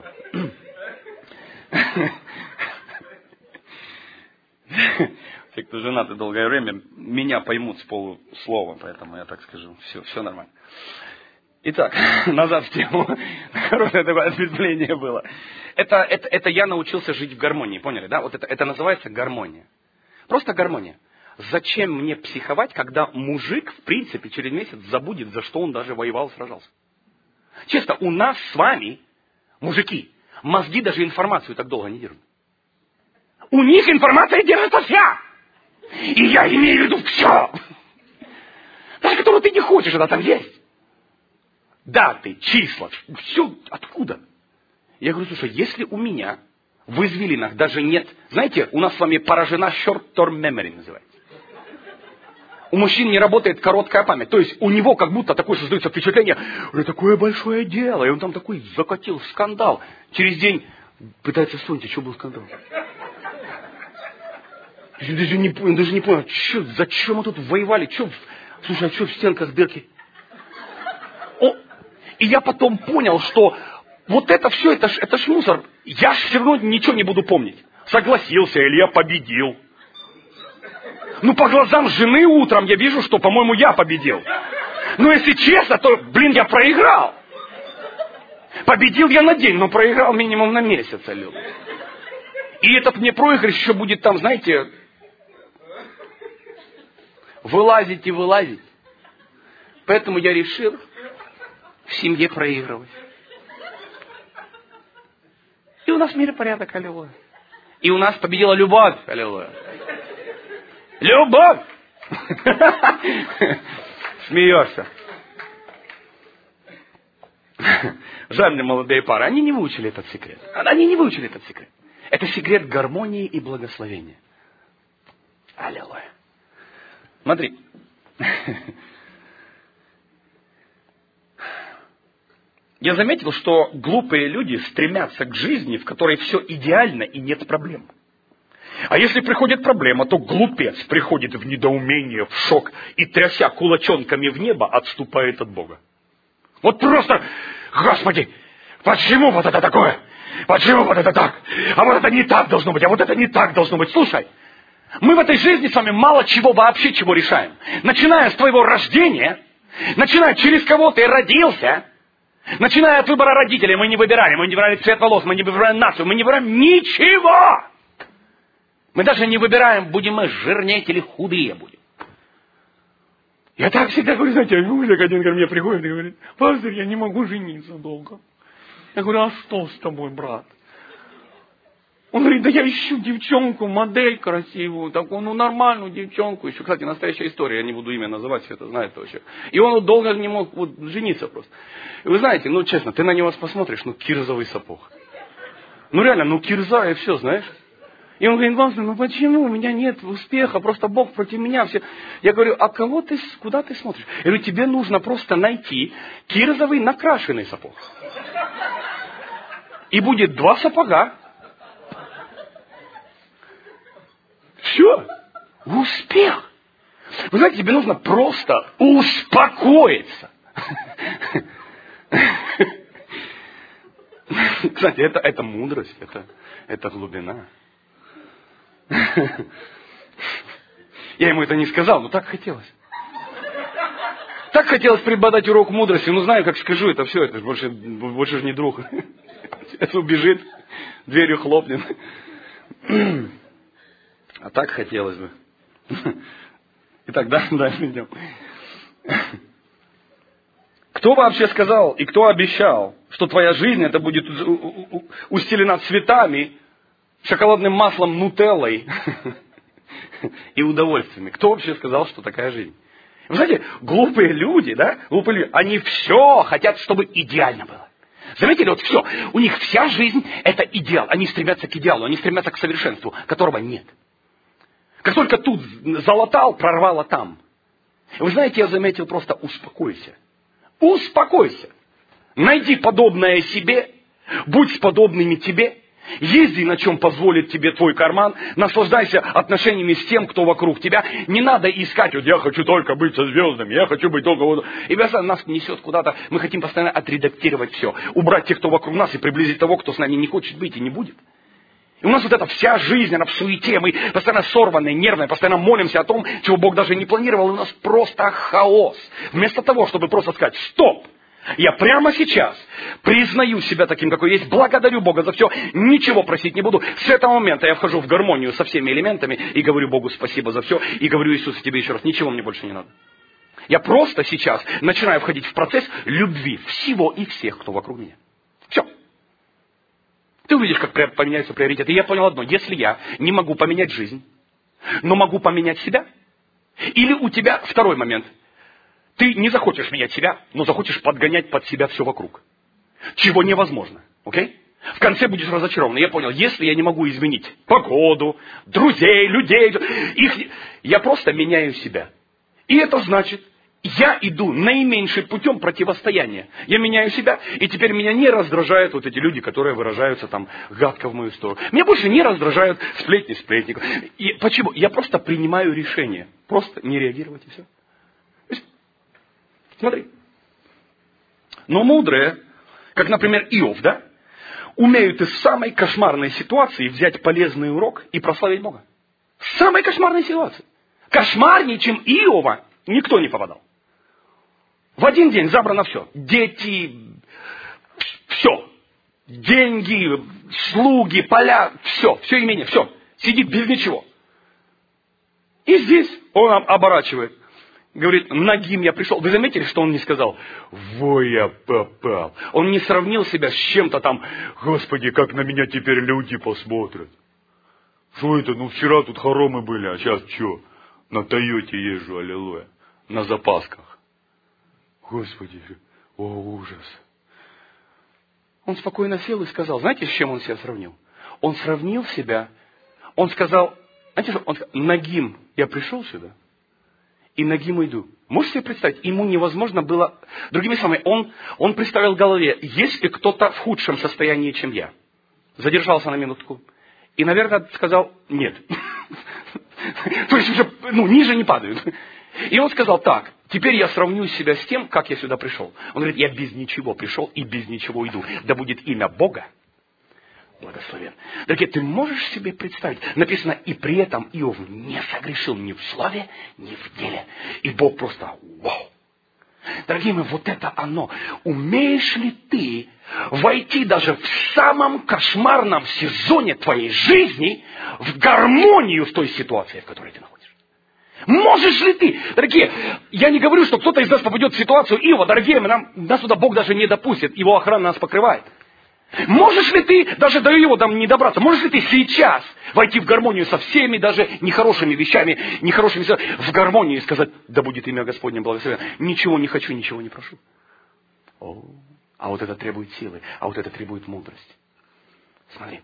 Те, кто женаты долгое время, меня поймут с полуслова, поэтому я так скажу, все нормально. Итак, назад в тему. Хорошее такое ответвление было. Это я научился жить в гармонии, поняли, да? Вот это называется гармония. Просто гармония. Зачем мне психовать, когда мужик, в принципе, через месяц забудет, за что он даже воевал, сражался? Честно, у нас с вами, мужики, мозги даже информацию так долго не держат. У них информация держится вся. И я имею в виду все. Даже которую ты не хочешь, она там есть. Даты, числа, все откуда? Я говорю, слушай, если у меня в извилинах даже нет... Знаете, у нас с вами поражена short-term memory называется. У мужчин не работает короткая память. То есть у него как будто такое создается впечатление, это такое большое дело. И он там такой закатил скандал. Через день пытается вспомнить, что был скандал. Я даже не понял, зачем мы тут воевали? Слушай, а что в стенках дырки? И я потом понял, что вот это все, это ж мусор. Я ж все равно ничего не буду помнить. Согласился или я победил. По глазам жены утром я вижу, что, по-моему, я победил. Но если честно, то, я проиграл. Победил я на день, но проиграл минимум на месяц, алло. И этот мне проигрыш еще будет там, знаете, вылазить и вылазить. Поэтому я решил в семье проигрывать. И у нас в мире порядок, аллилуйя. И у нас победила любовь, аллилуйя. Любовь! Смеешься. Жаль мне молодые пары. Они не выучили этот секрет. Они не выучили этот секрет. Это секрет гармонии и благословения. Аллилуйя. Смотри. Я заметил, что глупые люди стремятся к жизни, в которой все идеально и нет проблем. А если приходит проблема, то глупец приходит в недоумение, в шок и, тряся кулачонками в небо, отступает от Бога. Вот просто, Господи, почему вот это такое? Почему вот это так? А вот это не так должно быть, а вот это не так должно быть. Слушай, мы в этой жизни с вами мало чего вообще чего решаем. Начиная с твоего рождения, начиная через кого ты родился, начиная от выбора родителей, мы не выбирали цвет волос, мы не выбираем нацию, мы не выбираем ничего. Мы даже не выбираем, будем мы жирнеть или худые будем. Я так всегда говорю, знаете, мужик один ко мне приходит и говорит: пастор, я не могу жениться долго. Я говорю: а что с тобой, брат? Он говорит: да я ищу девчонку, модель красивую, такую, нормальную девчонку. Еще, кстати, настоящая история, я не буду имя называть, все это знает вообще. И он долго не мог жениться просто. И вы знаете, честно, ты на него посмотришь, кирзовый сапог. Реально, кирза и все, знаешь. И он говорит: пастор, почему у меня нет успеха, просто Бог против меня. Все. Я говорю: а куда ты смотришь? Я говорю: тебе нужно просто найти кирзовый накрашенный сапог. И будет 2 сапога. Все. Успех. Вы знаете, тебе нужно просто успокоиться. Кстати, это мудрость, это глубина. Я ему это не сказал, но так хотелось. Так хотелось преподать урок мудрости. Знаю, как скажу, это все, это больше же не друг. Сейчас убежит, дверью хлопнет. А так хотелось бы. Итак, дальше идем. Кто вообще сказал и кто обещал, что твоя жизнь это будет устелена цветами, шоколадным маслом, нутеллой и удовольствиями? Кто вообще сказал, что такая жизнь? Вы знаете, глупые люди, они все хотят, чтобы идеально было. Заметили, все, у них вся жизнь это идеал. Они стремятся к идеалу, они стремятся к совершенству, которого нет. Как только тут залатал, прорвало там. Вы знаете, я заметил просто: успокойся. Успокойся. Найди подобное себе, будь с подобными тебе, езди на чем позволит тебе твой карман, наслаждайся отношениями с тем, кто вокруг тебя. Не надо искать: я хочу только быть со звездами, я хочу быть только... И нас несет куда-то, мы хотим постоянно отредактировать все, убрать тех, кто вокруг нас, и приблизить того, кто с нами не хочет быть и не будет. И у нас эта вся жизнь, она в суете, мы постоянно сорванные, нервные, постоянно молимся о том, чего Бог даже не планировал, и у нас просто хаос. Вместо того, чтобы просто сказать: стоп, я прямо сейчас признаю себя таким, какой есть, благодарю Бога за все, ничего просить не буду. С этого момента я вхожу в гармонию со всеми элементами и говорю Богу спасибо за все, и говорю: Иисус, тебе еще раз, ничего мне больше не надо. Я просто сейчас начинаю входить в процесс любви всего и всех, кто вокруг меня. Все. Ты увидишь, как поменяются приоритеты. И я понял одно: если я не могу поменять жизнь, но могу поменять себя, или у тебя второй момент. Ты не захочешь менять себя, но захочешь подгонять под себя все вокруг. Чего невозможно. Окей? В конце будешь разочарован. Я понял, если я не могу изменить погоду, друзей, людей, я просто меняю себя. И это значит, я иду наименьшим путем противостояния. Я меняю себя, и теперь меня не раздражают вот эти люди, которые выражаются там гадко в мою сторону. Меня больше не раздражают сплетни сплетников. И почему? Я просто принимаю решение. Просто не реагировать и все. Смотри. Но мудрые, как, например, Иов, умеют из самой кошмарной ситуации взять полезный урок и прославить Бога. В самой кошмарной ситуации. Кошмарнее, чем Иова, никто не попадал. В один день забрано все. Дети, все. Деньги, слуги, поля, все имение, все. Сидит без ничего. И здесь он оборачивает. Говорит: нагим я пришел. Вы заметили, что он не сказал: во, я попал. Он не сравнил себя с чем-то там: Господи, как на меня теперь люди посмотрят. Что это? Вчера тут хоромы были, а сейчас что? На Тойоте езжу, аллилуйя. На запасках. Господи, о, ужас. Он спокойно сел и сказал, знаете, с чем он себя сравнил? Он сравнил себя, он сказал, знаете что, он сказал, нагим я пришел сюда, и нагим уйду. Можете себе представить, ему невозможно было, другими словами, он представил в голове, есть ли кто-то в худшем состоянии, чем я. Задержался на минутку. И, наверное, сказал, нет. То есть уже, ниже не падают. И он сказал, так, теперь я сравню себя с тем, как я сюда пришел. Он говорит, я без ничего пришел и без ничего уйду. Да будет имя Бога благословен. Дорогие, ты можешь себе представить? Написано, и при этом Иов не согрешил ни в слове, ни в деле. И Бог просто, вау. Дорогие мои, вот это оно. Умеешь ли ты войти даже в самом кошмарном сезоне твоей жизни в гармонию с той ситуацией, в которой ты находишься? Можешь ли ты? Дорогие, я не говорю, что кто-то из нас попадет в ситуацию Иова. Дорогие, нас туда Бог даже не допустит. Его охрана нас покрывает. Можешь ли ты, даже до его там не добраться, можешь ли ты сейчас войти в гармонию со всеми даже нехорошими вещами, в гармонию и сказать, да будет имя Господне благословенно. Ничего не хочу, ничего не прошу. А вот это требует силы, а вот это требует мудрости. Смотри.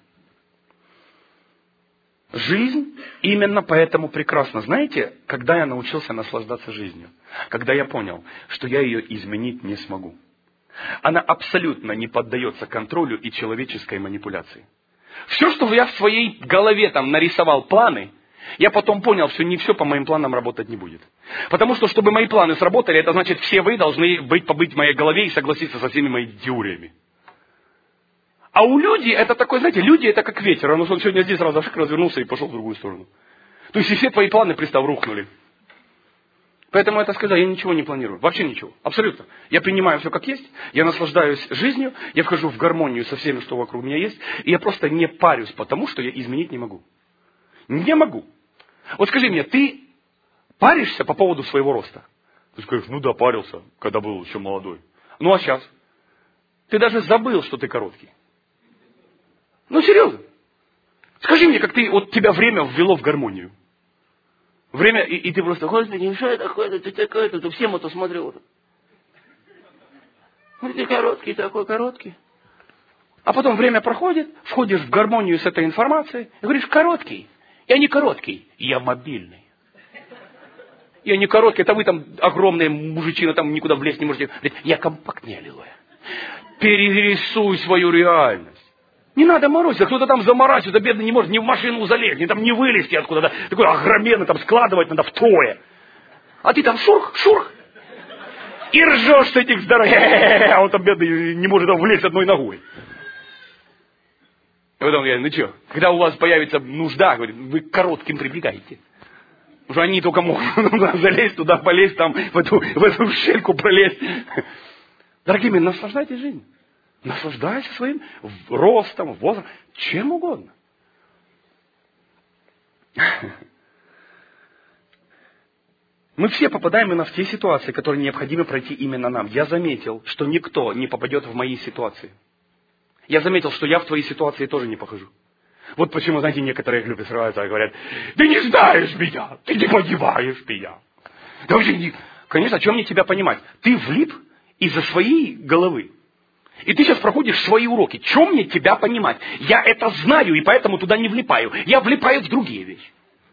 Жизнь именно поэтому прекрасна. Знаете, когда я научился наслаждаться жизнью, когда я понял, что я ее изменить не смогу. Она абсолютно не поддается контролю и человеческой манипуляции. Все, что я в своей голове там нарисовал планы, я потом понял, что не все по моим планам работать не будет. Потому что, чтобы мои планы сработали, это значит, все вы должны побыть в моей голове и согласиться со всеми моими теориями. А у людей это такой, знаете, люди это как ветер. Он сегодня здесь развернулся и пошел в другую сторону. То есть и все твои планы, представь, рухнули. Поэтому я так сказал, я ничего не планирую. Вообще ничего. Абсолютно. Я принимаю все как есть. Я наслаждаюсь жизнью. Я вхожу в гармонию со всеми, что вокруг меня есть. И я просто не парюсь, потому что я изменить не могу. Не могу. Вот скажи мне, ты паришься по поводу своего роста? Ты скажешь, да, парился, когда был еще молодой. Ну а сейчас? Ты даже забыл, что ты короткий. Серьезно. Скажи мне, как тебя время ввело в гармонию. Время, и ты просто, Господи, что это такое, ты такой-то, ты всем это смотрел. Ты короткий, такой короткий. А потом время проходит, входишь в гармонию с этой информацией, и говоришь, короткий. Я не короткий, я мобильный. Я не короткий, это вы там огромные мужичины, там никуда влезть не можете. Я компактнее, аллилуйя. Перерисуй свою реальность. Не надо морозиться, кто-то там заморачивается, бедный не может ни в машину залезть, ни там не вылезти откуда-то. Такой огроменный, там складывать надо втрое. А ты там шурх. И ржешь с этих здоровых. А он там бедный не может там влезть одной ногой. И потом я, что, когда у вас появится нужда, говорит, вы к коротким прибегаете. Потому что они только могут залезть туда, полезть там, в эту щельку пролезть. Дорогие мои, наслаждайтесь жизнью. Наслаждайся своим ростом, возрастом, чем угодно. Мы все попадаем именно в те ситуации, которые необходимо пройти именно нам. Я заметил, что никто не попадет в мои ситуации. Я заметил, что я в твои ситуации тоже не похожу. Вот почему, знаете, некоторые люди срываются и говорят, ты не знаешь меня, ты не понимаешь меня. Да вообще не... Конечно, о чем мне тебя понимать? Ты влип из-за своей головы. И ты сейчас проходишь свои уроки. Чем мне тебя понимать? Я это знаю, и поэтому туда не влипаю. Я влипаю в другие вещи.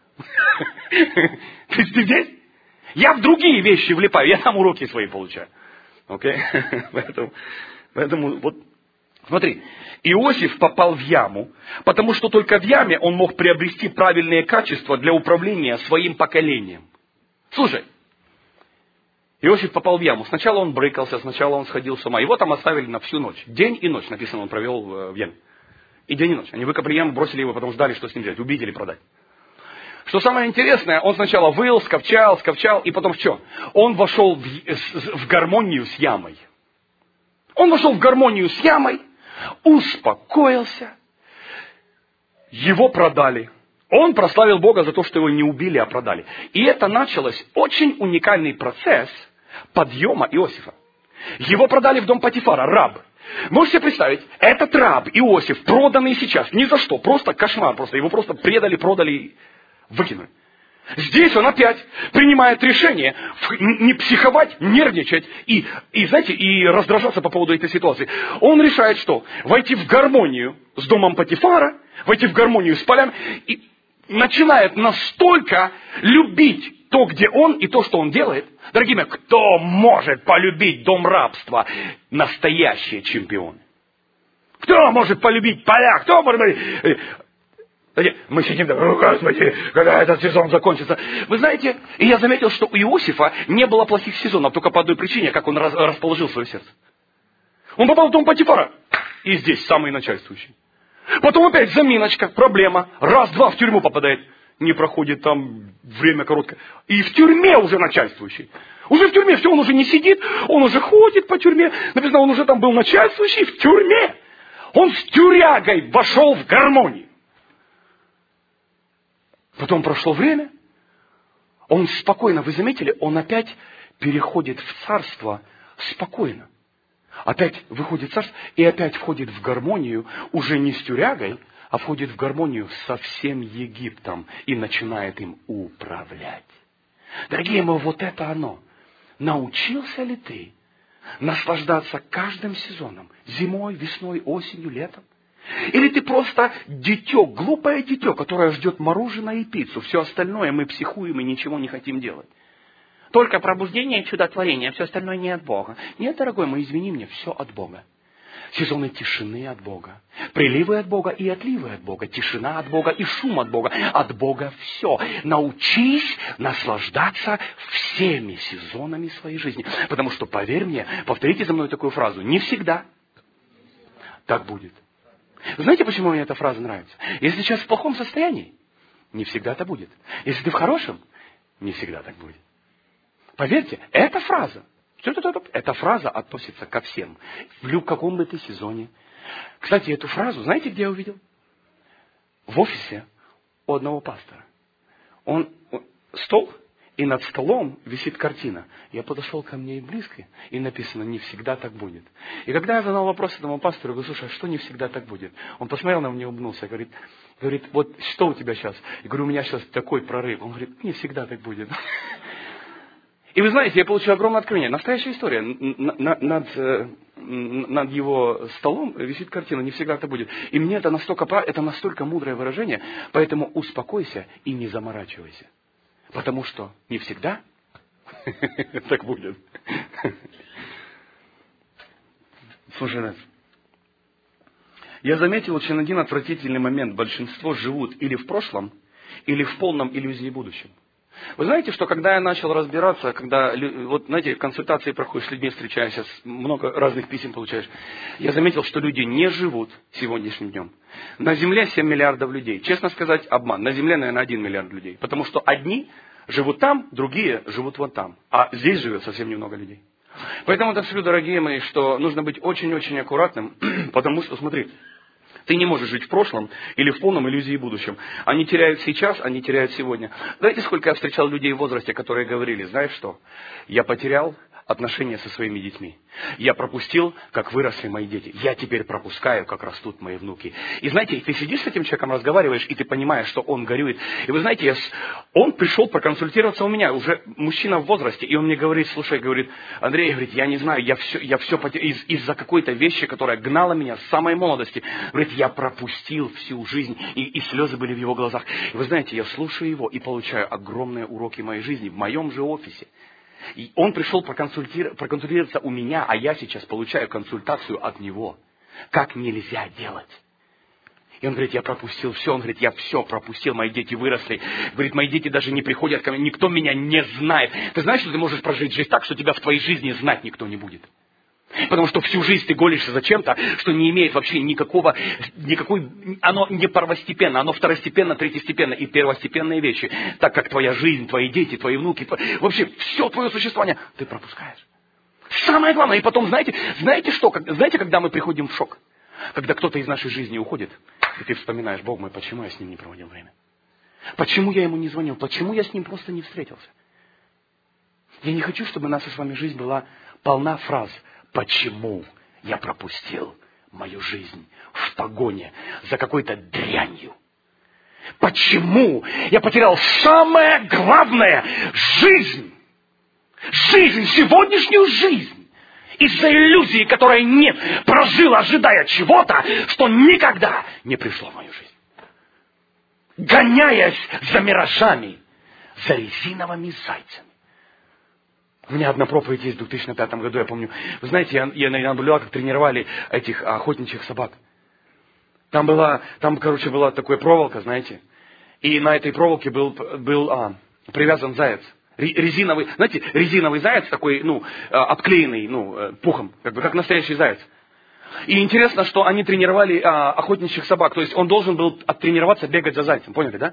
Ты здесь? Я в другие вещи влипаю. Я там уроки свои получаю. Окей? Поэтому вот, смотри. Иосиф попал в яму, потому что только в яме он мог приобрести правильные качества для управления своим поколением. Слушай. Иосиф попал в яму. Сначала он брыкался, сначала он сходил с ума. Его там оставили на всю ночь. День и ночь, написано, он провел в яме. И день и ночь. Они выкопали яму, бросили его, потом ждали, что с ним делать. Убить или продать. Что самое интересное, он сначала выл, сковчал, и потом что? Он вошел в гармонию с ямой. Он вошел в гармонию с ямой, успокоился. Его продали. Он прославил Бога за то, что его не убили, а продали. И это началось очень уникальный процесс подъема Иосифа. Его продали в дом Потифара, раб. Можете себе представить, этот раб Иосиф, проданный сейчас, ни за что, просто кошмар, просто его просто предали, продали, выкинули. Здесь он опять принимает решение не психовать, нервничать и раздражаться по поводу этой ситуации. Он решает что? Войти в гармонию с домом Потифара, войти в гармонию с полями и начинает настолько любить то, где он и то, что он делает. Дорогие мои, кто может полюбить дом рабства? Настоящие чемпионы. Кто может полюбить поля? Кто может полюбить... Мы сидим, Господи, когда этот сезон закончится. Вы знаете, и я заметил, что у Иосифа не было плохих сезонов, только по одной причине, как он расположил свое сердце. Он попал в дом Потифара, и здесь самый начальствующий. Потом опять заминочка, проблема. Раз-два в тюрьму попадает. Не проходит там время короткое. И в тюрьме уже начальствующий. Уже в тюрьме, все, он уже не сидит, он уже ходит по тюрьме. Написано, он уже там был начальствующий в тюрьме. Он с тюрягой вошел в гармонию. Потом прошло время, он спокойно, вы заметили, он опять переходит в царство спокойно. Опять выходит в царство и опять входит в гармонию, уже не с тюрягой, а входит в гармонию со всем Египтом и начинает им управлять. Дорогие мои, вот это оно. Научился ли ты наслаждаться каждым сезоном? Зимой, весной, осенью, летом? Или ты просто дитё, глупое дитё, которое ждет мороженое и пиццу. Все остальное мы психуем и ничего не хотим делать. Только пробуждение и чудотворение, все остальное не от Бога. Нет, дорогой мой, извини меня, все от Бога. Сезоны тишины от Бога. Приливы от Бога и отливы от Бога. Тишина от Бога и шум от Бога. От Бога все. Научись наслаждаться всеми сезонами своей жизни. Потому что, поверь мне, повторите за мной такую фразу. Не всегда так будет. Знаете, почему мне эта фраза нравится? Если сейчас в плохом состоянии, не всегда это будет. Если ты в хорошем, не всегда так будет. Поверьте, эта фраза, эта фраза относится ко всем. В каком бы ты сезоне. Кстати, эту фразу, знаете, где я увидел? В офисе у одного пастора. Стол, и над столом висит картина. Я подошел ко мне и близко, и написано, не всегда так будет. И когда я задал вопрос этому пастору, говорю, слушай, а что не всегда так будет? Он посмотрел на меня, улыбнулся, говорит, вот что у тебя сейчас? Я говорю, у меня сейчас такой прорыв. Он говорит, не всегда так будет. И вы знаете, я получил огромное откровение. Настоящая история. Над его столом висит картина, не всегда это будет. И мне это настолько мудрое выражение, поэтому успокойся и не заморачивайся. Потому что не всегда так будет. Слушай, раз. Я заметил очень один отвратительный момент. Большинство живут или в прошлом, или в полном иллюзии будущем. Вы знаете, что когда я начал разбираться, консультации проходишь с людьми, встречаешься, много разных писем получаешь, я заметил, что люди не живут сегодняшним днем. На Земле 7 миллиардов людей. Честно сказать, обман. На Земле, наверное, 1 миллиард людей. Потому что одни живут там, другие живут вот там. А здесь живет совсем немного людей. Поэтому так скажу, дорогие мои, что нужно быть очень-очень аккуратным, потому что, смотри, ты не можешь жить в прошлом или в полном иллюзии будущем. Они теряют сейчас, они теряют сегодня. Знаете, сколько я встречал людей в возрасте, которые говорили, знаешь что, я потерял отношения со своими детьми. Я пропустил, как выросли мои дети. Я теперь пропускаю, как растут мои внуки. И знаете, ты сидишь с этим человеком, разговариваешь, и ты понимаешь, что он горюет. И вы знаете, он пришел проконсультироваться у меня, уже мужчина в возрасте, и он мне говорит, слушай, говорит, Андрей, говорит, я не знаю, я все потерял из-за какой-то вещи, которая гнала меня с самой молодости. Говорит, я пропустил всю жизнь, и слезы были в его глазах. И вы знаете, я слушаю его и получаю огромные уроки моей жизни в моем же офисе. И он пришел проконсультироваться у меня, а я сейчас получаю консультацию от него. Как нельзя делать. И он говорит, я пропустил все. Он говорит, я все пропустил, мои дети выросли. Говорит, мои дети даже не приходят ко мне, никто меня не знает. Ты знаешь, что ты можешь прожить жизнь так, что тебя в твоей жизни знать никто не будет. Потому что всю жизнь ты гонишься за чем-то, что не имеет вообще никакой, оно не первостепенно, оно второстепенно, третьестепенно и первостепенные вещи. Так как твоя жизнь, твои дети, твои внуки, вообще все твое существование ты пропускаешь. Самое главное, и потом, знаете, когда мы приходим в шок? Когда кто-то из нашей жизни уходит, и ты вспоминаешь, Бог мой, почему я с ним не проводил время? Почему я ему не звонил? Почему я с ним просто не встретился? Я не хочу, чтобы наша с вами жизнь была полна фраз «Почему я пропустил мою жизнь в погоне за какой-то дрянью?» Почему я потерял самое главное — жизнь? Жизнь, сегодняшнюю жизнь. Из-за иллюзии, которая не прожила, ожидая чего-то, что никогда не пришло в мою жизнь. Гоняясь за миражами, за резиновыми зайцами. У меня одна проповедь есть в 2005 году, я помню. Вы знаете, я наблюдал, как тренировали этих охотничьих собак. Там была такая проволока, знаете. И на этой проволоке был привязан заяц. Резиновый, знаете, резиновый заяц такой, обклеенный, пухом, как настоящий заяц. И интересно, что они тренировали охотничьих собак. То есть он должен был оттренироваться бегать за зайцем, поняли, да?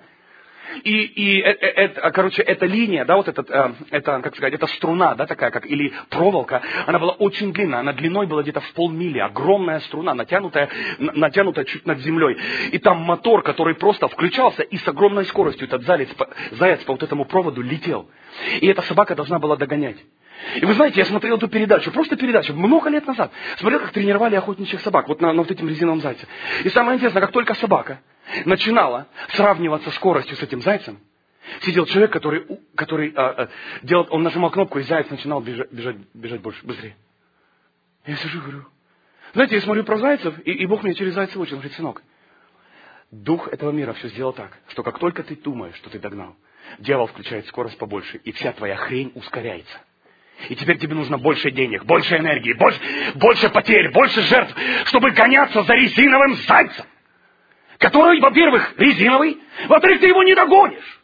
Эта линия, да, эта струна, да, такая, или проволока, она была очень длинная, она длиной была где-то в полмили, огромная струна, натянутая чуть над землей. И там мотор, который просто включался, и с огромной скоростью этот заяц по вот этому проводу летел. И эта собака должна была догонять. И вы знаете, я смотрел эту передачу, много лет назад. Смотрел, как тренировали охотничьих собак, вот на вот этим резиновом зайце. И самое интересное, как только собака начинала сравниваться скоростью с этим зайцем, сидел человек, который он нажимал кнопку, и заяц начинал бежать быстрее. Я сижу и говорю, знаете, я смотрю про зайцев, и Бог мне через зайца учил. Он говорит, сынок, дух этого мира все сделал так, что как только ты думаешь, что ты догнал, дьявол включает скорость побольше, и вся твоя хрень ускоряется. И теперь тебе нужно больше денег, больше энергии, больше потерь, больше жертв, чтобы гоняться за резиновым зайцем, который, во-первых, резиновый, во-вторых, ты его не догонишь.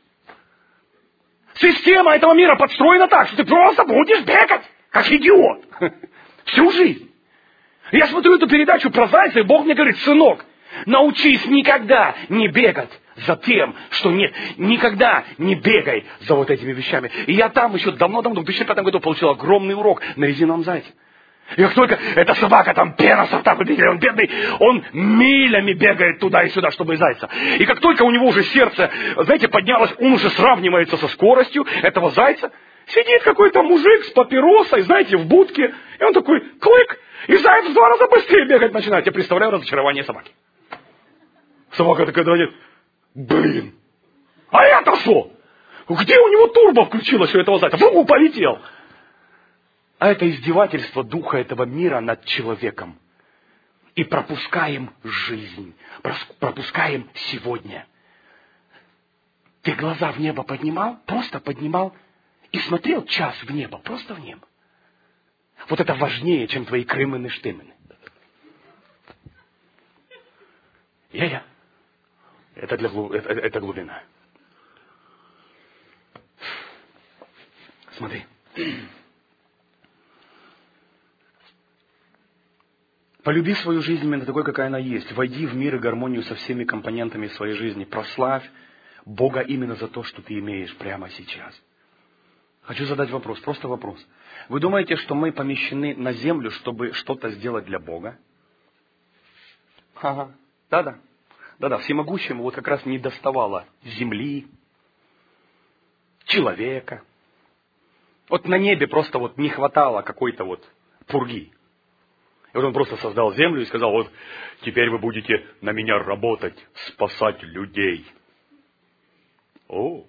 Система этого мира подстроена так, что ты просто будешь бегать, как идиот, всю жизнь. Я смотрю эту передачу про зайца, и Бог мне говорит, сынок, научись никогда не бегать за тем, что нет. Никогда не бегай за вот этими вещами. И я там еще давно-давно, в 2005 году получил огромный урок на резиновом зайце. И как только эта собака там пена со рта, он бедный, он милями бегает туда и сюда, чтобы зайца. И как только у него уже сердце, знаете, поднялось, он уже сравнивается со скоростью этого зайца. Сидит какой-то мужик с папиросой, знаете, в будке. И он такой, клык, и заяц в 2 раза быстрее бегать начинает. Я представляю разочарование собаки. Собака такая говорит, блин, а это что? Где у него турбо включилось у этого зайца? В угол полетел. А это издевательство духа этого мира над человеком. И пропускаем жизнь, пропускаем сегодня. Ты глаза в небо поднимал, просто поднимал и смотрел час в небо, просто в небо. Вот это важнее, чем твои крымыны-штымыны. Это глубина. Смотри. Полюби свою жизнь именно такой, какая она есть. Войди в мир и гармонию со всеми компонентами своей жизни. Прославь Бога именно за то, что ты имеешь прямо сейчас. Хочу задать вопрос, просто вопрос. Вы думаете, что мы помещены на землю, чтобы что-то сделать для Бога? Ага, да-да, всемогущему вот как раз не доставало земли, человека. Вот на небе просто вот не хватало какой-то вот пурги. И вот он просто создал землю и сказал, вот теперь вы будете на меня работать, спасать людей. О!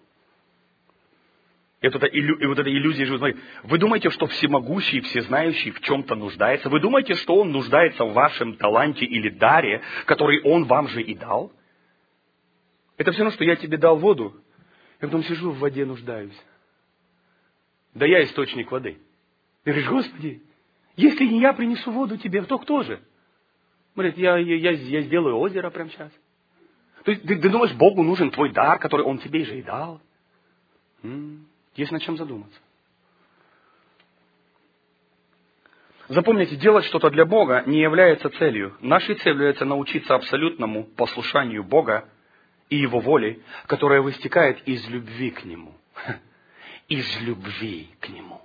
И вот эта иллюзия живет. Вы думаете, что всемогущий, всезнающий в чем-то нуждается? Вы думаете, что он нуждается в вашем таланте или даре, который он вам же и дал? Это все равно, что я тебе дал воду, я потом сижу в воде нуждаюсь. Да я источник воды. Ты говоришь, Господи, если не я принесу воду тебе, то кто же? Говорит, я сделаю озеро прямо сейчас. То есть ты думаешь, Богу нужен твой дар, который Он тебе же и дал? Есть над чем задуматься. Запомните, делать что-то для Бога не является целью. Нашей целью является научиться абсолютному послушанию Бога и Его воли, которая вытекает из любви к Нему. Из любви к Нему.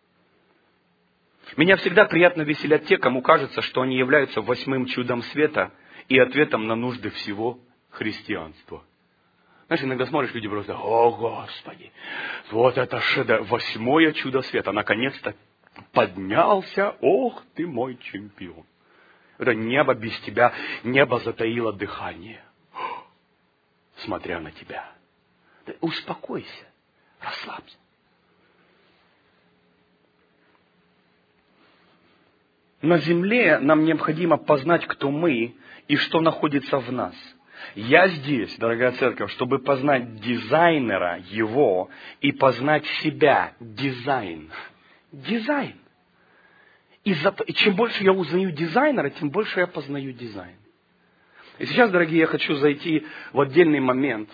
Меня всегда приятно веселят те, кому кажется, что они являются 8-м чудом света и ответом на нужды всего христианства. Знаешь, иногда смотришь, люди просто, о, Господи, вот это шедевр, 8-е чудо света, наконец-то поднялся, ох ты мой чемпион. Это небо без тебя, небо затаило дыхание. смотря на тебя. Ты успокойся, расслабься. На земле нам необходимо познать, кто мы и что находится в нас. Я здесь, дорогая церковь, чтобы познать дизайнера его и познать себя. Дизайн. Дизайн. И чем больше я узнаю дизайнера, тем больше я познаю дизайн. И сейчас, дорогие, я хочу зайти в отдельный момент.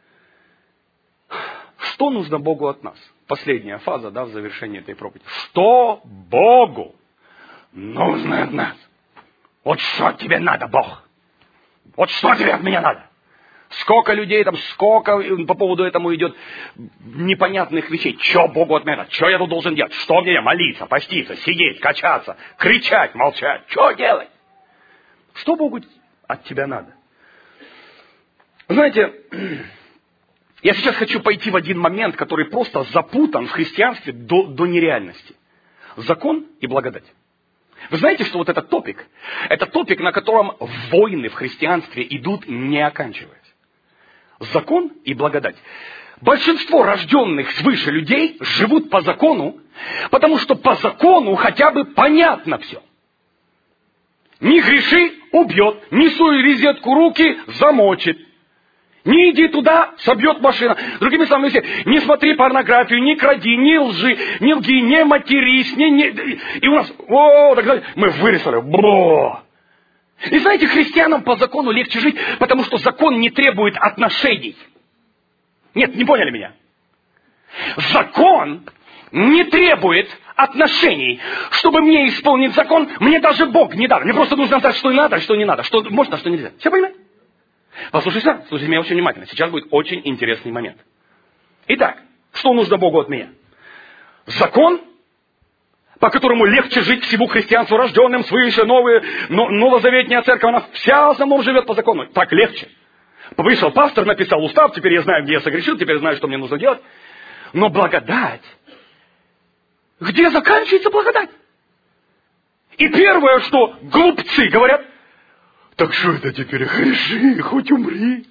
Что нужно Богу от нас? Последняя фаза, в завершении этой проповеди. Что Богу нужно от нас? Вот что тебе надо, Бог? Вот что тебе от меня надо? Сколько людей сколько по поводу этому идет непонятных вещей. Что Богу от меня надо? Что я тут должен делать? Что мне? Молиться, поститься, сидеть, качаться, кричать, молчать. Что делать? Что Богу от тебя надо? Знаете, я сейчас хочу пойти в один момент, который просто запутан в христианстве до нереальности. Закон и благодать. Вы знаете, что вот этот топик, это топик, на котором войны в христианстве идут, не оканчиваясь. Закон и благодать. Большинство рожденных свыше людей живут по закону, потому что по закону хотя бы понятно все. Не греши — убьет, не суй резетку руки — замочит. Не иди туда — собьет машина. Другими словами, не смотри порнографию, не кради, не лжи, не лги, не матерись. И у нас, так далее, мы вырисовали. И знаете, христианам по закону легче жить, потому что закон не требует отношений. Нет, не поняли меня. Закон не требует отношений. Чтобы мне исполнить закон, мне даже Бог не даст. Мне просто нужно знать, что надо, что не надо. Что можно, что нельзя. Все понимаете? Послушайте меня очень внимательно. Сейчас будет очень интересный момент. Итак, что нужно Богу от меня? Закон, по которому легче жить всему христианству, рожденным свыше, новозаветняя церковь, она вся в основном живет по закону. Так легче. Вышел пастор, написал устав, теперь я знаю, где я согрешил, теперь знаю, что мне нужно делать. Но благодать, где заканчивается благодать? И первое, что глупцы говорят, так что это теперь, греши, хоть умри.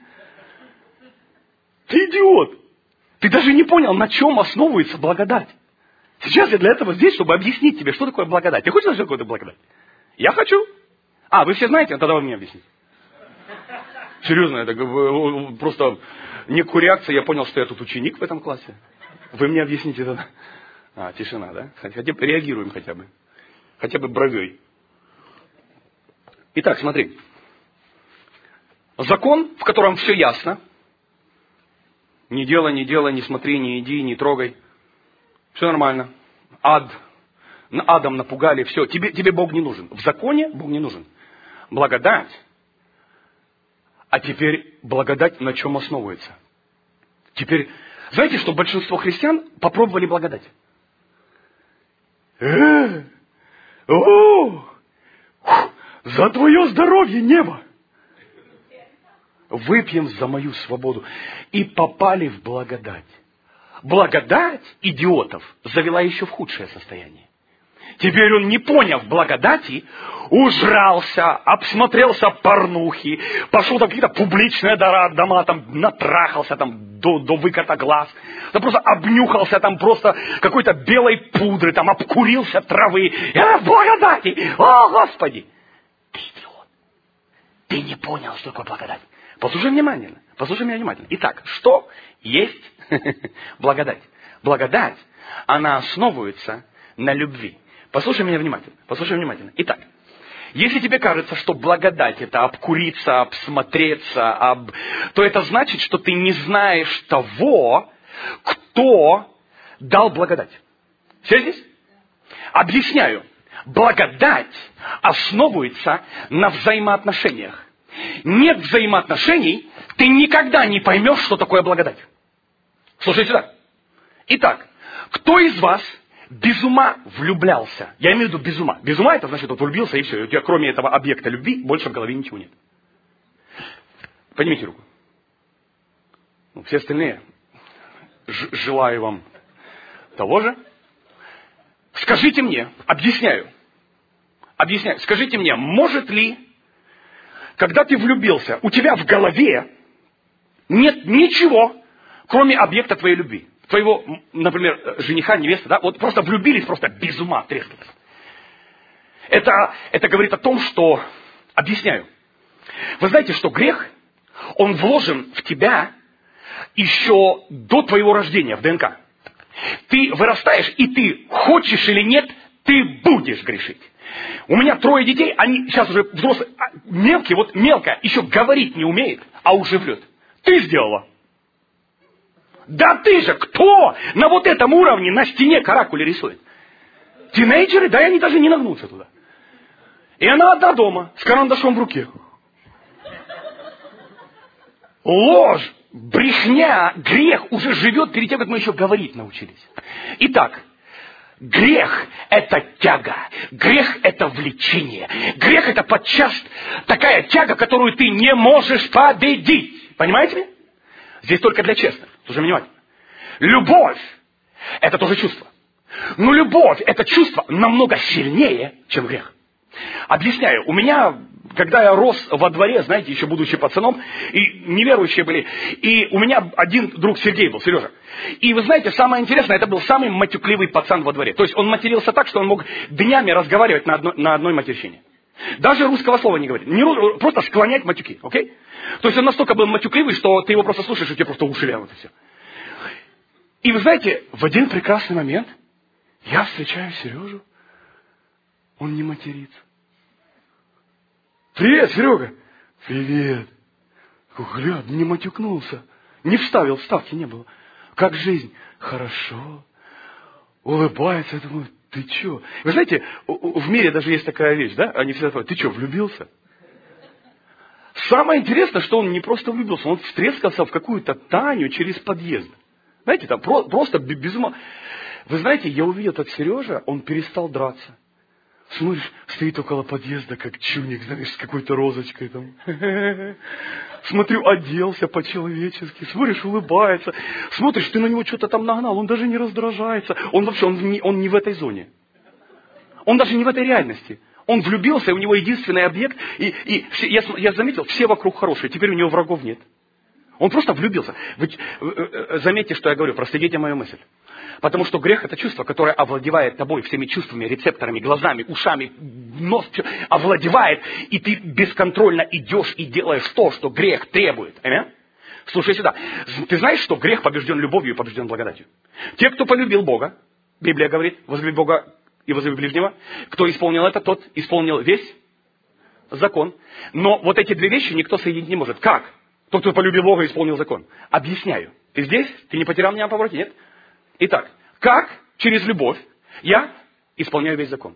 Ты идиот. Ты даже не понял, на чем основывается благодать. Сейчас я для этого здесь, чтобы объяснить тебе, что такое благодать. Ты хочешь знать, что такое благодать? Я хочу. Вы все знаете? Тогда вы мне объясните. Серьезно, это просто некую реакцию. Я понял, что я тут ученик в этом классе. Вы мне объясните тогда. Тишина, да? Хотя бы реагируем хотя бы. Хотя бы бровей. Итак, смотри. Закон, в котором все ясно. Не делай, не смотри, не иди, не трогай. Все нормально. Адом напугали, все. Тебе Бог не нужен. В законе Бог не нужен. Благодать. А теперь благодать на чем основывается? Теперь, знаете, что большинство христиан попробовали благодать? За твое здоровье, небо! Выпьем за мою свободу. И попали в благодать. Благодать идиотов завела еще в худшее состояние. Теперь он, не поняв благодати, ужрался, обсмотрелся порнухи, пошел в какие-то публичные дома, натрахался до выката глаз, просто обнюхался просто какой-то белой пудры, обкурился травы. Я в благодати! О, Господи! Ты идиот! Ты не понял, что такое благодать. Послушай меня внимательно. Итак, что есть благодать? Благодать, она основывается на любви. Послушай меня внимательно. Итак, если тебе кажется, что благодать это обкуриться, обсмотреться, то это значит, что ты не знаешь того, кто дал благодать. Все здесь? Объясняю. Благодать основывается на взаимоотношениях. Нет взаимоотношений, ты никогда не поймешь, что такое благодать. Слушай сюда. Итак, кто из вас без ума влюблялся? Я имею в виду без ума. Без ума это значит, влюбился и все. У тебя кроме этого объекта любви больше в голове ничего нет. Поднимите руку. Все остальные, желаю вам того же. Скажите мне, объясняю. Скажите мне, может ли, когда ты влюбился, у тебя в голове нет ничего, кроме объекта твоей любви. Твоего, например, жениха, невесты, да? Вот просто влюбились, просто без ума трескались. Это говорит о том, что... Объясняю. Вы знаете, что грех, он вложен в тебя еще до твоего рождения в ДНК. Ты вырастаешь, и ты, хочешь или нет, ты будешь грешить. У меня 3 детей, они сейчас уже взрослые, мелкие, вот мелкая, еще говорить не умеет, а уже врет. Ты сделала. Да ты же, кто на вот этом уровне на стене каракули рисует? Тинейджеры, да и они даже не нагнутся туда. И она одна дома, с карандашом в руке. Ложь, брехня, грех уже живет перед тем, как мы еще говорить научились. Итак, грех – это тяга, грех – это влечение, грех – это подчас такая тяга, которую ты не можешь победить. Понимаете меня? Здесь только для честных, слушай внимательно. Любовь – это тоже чувство. Но любовь – это чувство намного сильнее, чем грех. Объясняю, у меня, когда я рос во дворе, знаете, еще будучи пацаном, и неверующие были, и у меня один друг Сергей был, Сережа. И вы знаете, самое интересное, это был самый матюкливый пацан во дворе. То есть он матерился так, что он мог днями разговаривать на одной матерщине. Даже русского слова не говорит. Просто склонять матюки, окей? То есть он настолько был матюкливый, что ты его просто слушаешь, и тебе просто уши вянут и все. И вы знаете, в один прекрасный момент я встречаю Сережу. Он не матерится. Привет, Серега. Привет. Гля, не матюкнулся. Не вставил, вставки не было. Как жизнь? Хорошо. Улыбается. Я думаю, ты че? Вы знаете, в мире даже есть такая вещь, да? Они всегда говорят, ты что, влюбился? Самое интересное, что он не просто влюбился, он втрескался в какую-то Таню через подъезд. Знаете, там просто без ума. Вы знаете, я увидел этот Сережа, он перестал драться. Смотришь, стоит около подъезда, как чуник, знаешь, с какой-то розочкой там. Смотрю, оделся по-человечески. Смотришь, улыбается. Смотришь, ты на него что-то там нагнал, он даже не раздражается. Он вообще, он не в этой зоне. Он даже не в этой реальности. Он влюбился, и у него единственный объект. И я заметил, все вокруг хорошие, теперь у него врагов нет. Он просто влюбился. Вы заметьте, что я говорю, проследите мою мысль. Потому что грех – это чувство, которое овладевает тобой всеми чувствами, рецепторами, глазами, ушами, нос, овладевает, и ты бесконтрольно идешь и делаешь то, что грех требует. Аминь? Слушай сюда. Ты знаешь, что грех побежден любовью и побежден благодатью? Те, кто полюбил Бога, Библия говорит, возлюби Бога и возлюби ближнего, кто исполнил это, тот исполнил весь закон. Но вот эти две вещи никто соединить не может. Как? Тот, кто полюбил Бога, исполнил закон. Объясняю. Ты здесь? Ты не потерял меня на повороте? Нет? Итак, как через любовь я исполняю весь закон?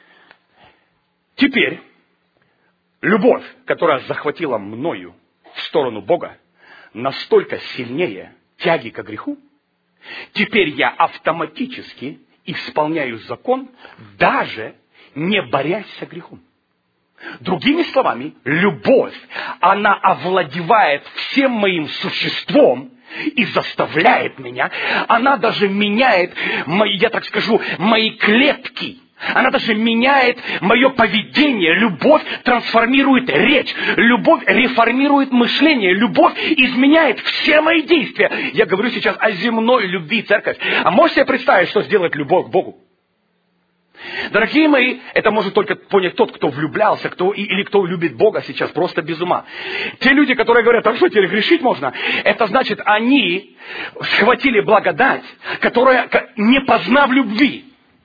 Теперь любовь, которая захватила мною в сторону Бога, настолько сильнее тяги к греху, теперь я автоматически исполняю закон, даже не борясь с грехом. Другими словами, любовь, она овладевает всем моим существом и заставляет меня, она даже меняет, я так скажу, мои клетки. Она даже меняет мое поведение. Любовь трансформирует речь. Любовь реформирует мышление. Любовь изменяет все мои действия. Я говорю сейчас о земной любви, церковь. А можете себе представить, что сделает любовь к Богу? Дорогие мои, это может только понять тот, кто влюблялся, или кто любит Бога сейчас просто без ума. Те люди, которые говорят, а что, теперь грешить можно? Это значит, они схватили благодать, которая не познав любви.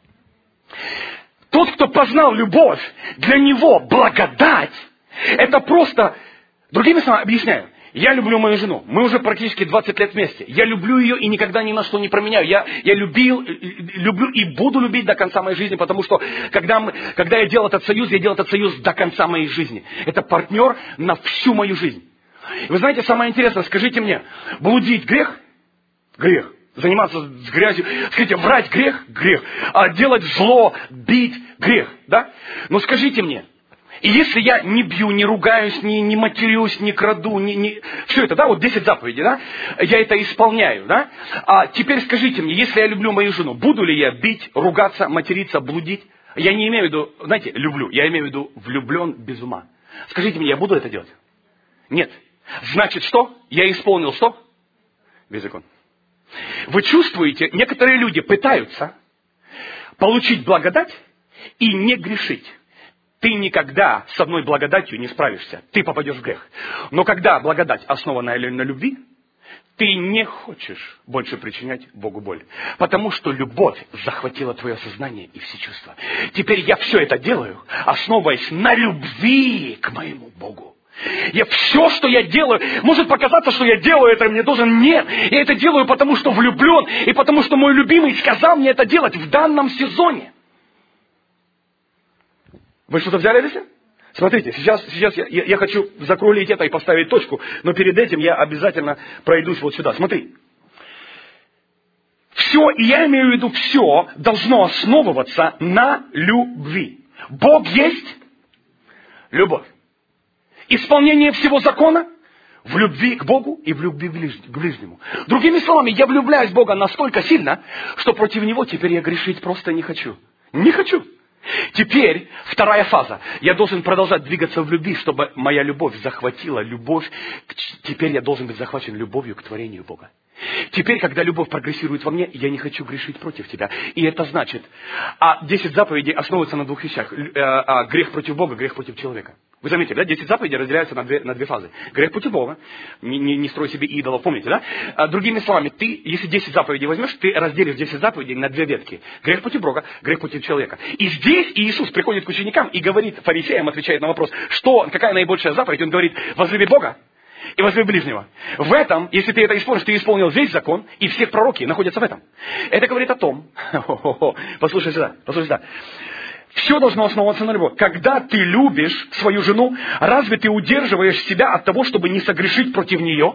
Тот, кто познал любовь, для него благодать, это просто... Другими словами, объясняю. Я люблю мою жену. Мы уже практически 20 лет вместе. Я люблю ее и никогда ни на что не променяю. Я люблю и буду любить до конца моей жизни, потому что, когда я делал этот союз до конца моей жизни. Это партнер на всю мою жизнь. И вы знаете, самое интересное, скажите мне, блудить грех? Грех. Заниматься с грязью. Скажите, врать грех? Грех. А делать зло, бить грех. Да? Но скажите мне, и если я не бью, не ругаюсь, не матерюсь, не краду, все это, да, вот 10 заповедей, да, я это исполняю, да, а теперь скажите мне, если я люблю мою жену, буду ли я бить, ругаться, материться, блудить? Я не имею в виду, знаете, люблю, я имею в виду влюблен без ума. Скажите мне, я буду это делать? Нет. Значит, что? Я исполнил что? Весь закон. Вы чувствуете, некоторые люди пытаются получить благодать и не грешить. Ты никогда с одной благодатью не справишься. Ты попадешь в грех. Но когда благодать основана на любви, ты не хочешь больше причинять Богу боль. Потому что любовь захватила твое сознание и все чувства. Теперь я все это делаю, основываясь на любви к моему Богу. Я все, что я делаю, может показаться, что я делаю это, мне должен. Нет, я это делаю, потому что влюблен, и потому что мой любимый сказал мне это делать в данном сезоне. Вы что-то взяли для себя? Смотрите, сейчас я хочу закролить это и поставить точку, но перед этим я обязательно пройдусь вот сюда. Смотри. Все, и я имею в виду все, должно основываться на любви. Бог есть любовь. Исполнение всего закона в любви к Богу и в любви к ближнему. Другими словами, я влюбляюсь в Бога настолько сильно, что против Него теперь я грешить просто не хочу. Не хочу. Теперь вторая фаза. Я должен продолжать двигаться в любви, чтобы моя любовь захватила любовь. Теперь я должен быть захвачен любовью к творению Бога. Теперь, когда любовь прогрессирует во мне, я не хочу грешить против тебя. И это значит, 10 заповедей основываются на двух вещах. Грех против Бога, грех против человека. Вы заметили, да? 10 заповедей разделяются на две фазы. Грех против Бога, не строй себе идолов, помните, да? Другими словами, ты, если 10 заповедей возьмешь, ты разделишь 10 заповедей на две ветки. Грех против Бога, грех против человека. И здесь Иисус приходит к ученикам и говорит фарисеям, отвечает на вопрос, какая наибольшая заповедь? Он говорит, возлюби Бога и возлюби ближнего. В этом, если ты это исполнишь, ты исполнил весь закон, и все пророки находятся в этом. Это говорит о том, послушай сюда. Все должно основываться на любви. Когда ты любишь свою жену, разве ты удерживаешь себя от того, чтобы не согрешить против нее?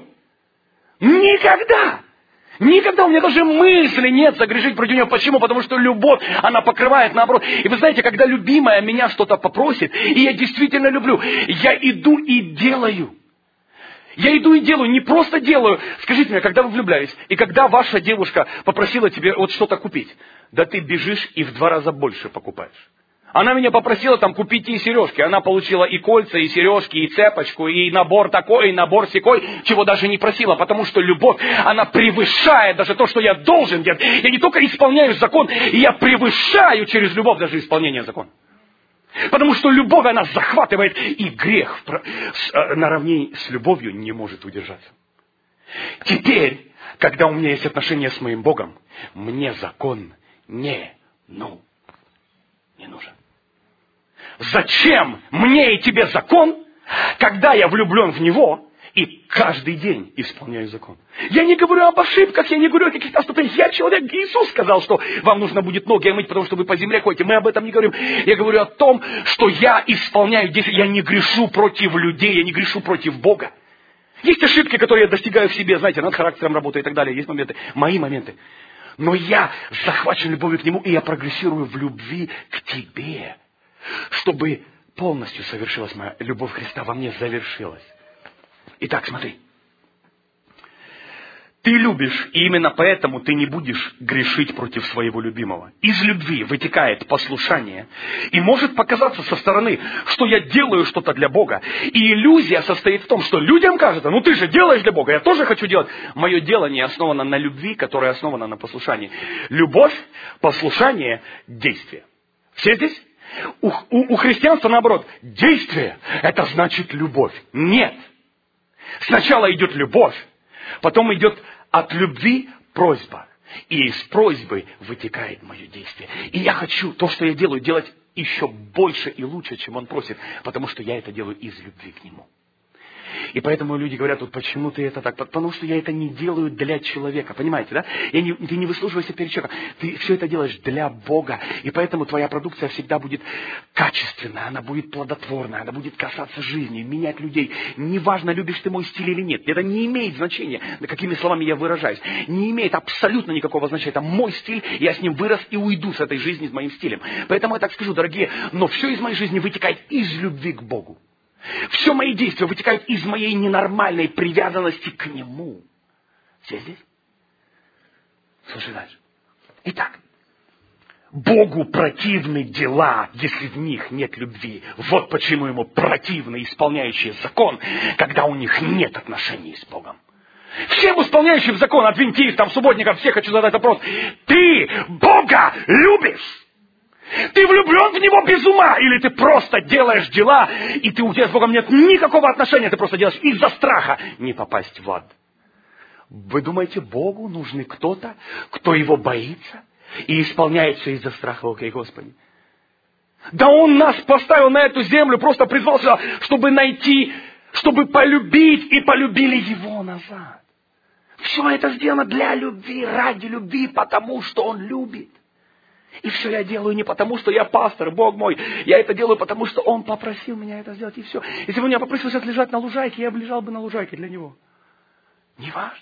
Никогда! Никогда у меня даже мысли нет согрешить против нее. Почему? Потому что любовь, она покрывает наоборот. И вы знаете, когда любимая меня что-то попросит, и я действительно люблю, я иду и делаю. Я иду и делаю, не просто делаю. Скажите мне, когда вы влюблялись, и когда ваша девушка попросила тебе вот что-то купить, да ты бежишь и в 2 раза больше покупаешь. Она меня попросила там купить ей сережки. Она получила и кольца, и сережки, и цепочку, и набор такой, и набор сякой, чего даже не просила. Потому что любовь, она превышает даже то, что я должен делать. Я не только исполняю закон, я превышаю через любовь даже исполнение закона. Потому что любовь, она захватывает, и грех наравне с любовью не может удержаться. Теперь, когда у меня есть отношения с моим Богом, мне закон не нужен. Зачем мне и тебе закон, когда я влюблен в Него и каждый день исполняю закон? Я не говорю об ошибках, я не говорю о каких-то отступлениях. Я человек, Иисус сказал, что вам нужно будет ноги омыть, потому что вы по земле ходите. Мы об этом не говорим. Я говорю о том, что я исполняю действия. Я не грешу против людей, я не грешу против Бога. Есть ошибки, которые я достигаю в себе, знаете, над характером работаю и так далее. Есть моменты, мои моменты. Но я захвачен любовью к Нему, и я прогрессирую в любви к Тебе, чтобы полностью совершилась моя любовь Христа во мне, завершилась. Итак, смотри. Ты любишь, и именно поэтому ты не будешь грешить против своего любимого. Из любви вытекает послушание. И может показаться со стороны, что я делаю что-то для Бога. И иллюзия состоит в том, что людям кажется, ты же делаешь для Бога, я тоже хочу делать. Мое делание основано на любви, которая основана на послушании. Любовь, послушание, действие. Все здесь? У христианства наоборот. Действие – это значит любовь. Нет. Сначала идет любовь, потом идет от любви просьба. И из просьбы вытекает мое действие. И я хочу то, что я делаю, делать еще больше и лучше, чем он просит. Потому что я это делаю из любви к Нему. И поэтому люди говорят, почему ты это так? Потому что я это не делаю для человека. Понимаете, да? Ты не выслуживаешься перед человеком. Ты все это делаешь для Бога. И поэтому твоя продукция всегда будет качественная, она будет плодотворная, она будет касаться жизни, менять людей. Неважно, любишь ты мой стиль или нет. Это не имеет значения, какими словами я выражаюсь. Не имеет абсолютно никакого значения. Это мой стиль, я с ним вырос и уйду с этой жизни, с моим стилем. Поэтому я так скажу, дорогие, но все из моей жизни вытекает из любви к Богу. Все мои действия вытекают из моей ненормальной привязанности к Нему. Все здесь? Слушай дальше. Итак, Богу противны дела, если в них нет любви. Вот почему ему противны исполняющие закон, когда у них нет отношений с Богом. Всем исполняющим закон, адвентистам, субботникам, всех хочу задать вопрос. Ты Бога любишь? Ты влюблен в Него без ума? Или ты просто делаешь дела, и у тебя с Богом нет никакого отношения, ты просто делаешь из-за страха не попасть в ад? Вы думаете, Богу нужны кто-то, кто Его боится и исполняет все из-за страха, окей, Господи? Да Он нас поставил на эту землю, просто призвал сюда, чтобы найти, чтобы полюбить, и полюбили Его назад. Все это сделано для любви, ради любви, потому что Он любит. И все я делаю не потому, что я пастор, Бог мой. Я это делаю, потому что Он попросил меня это сделать, и все. Если бы меня попросил сейчас лежать на лужайке, я бы лежал бы на лужайке для Него. Неважно.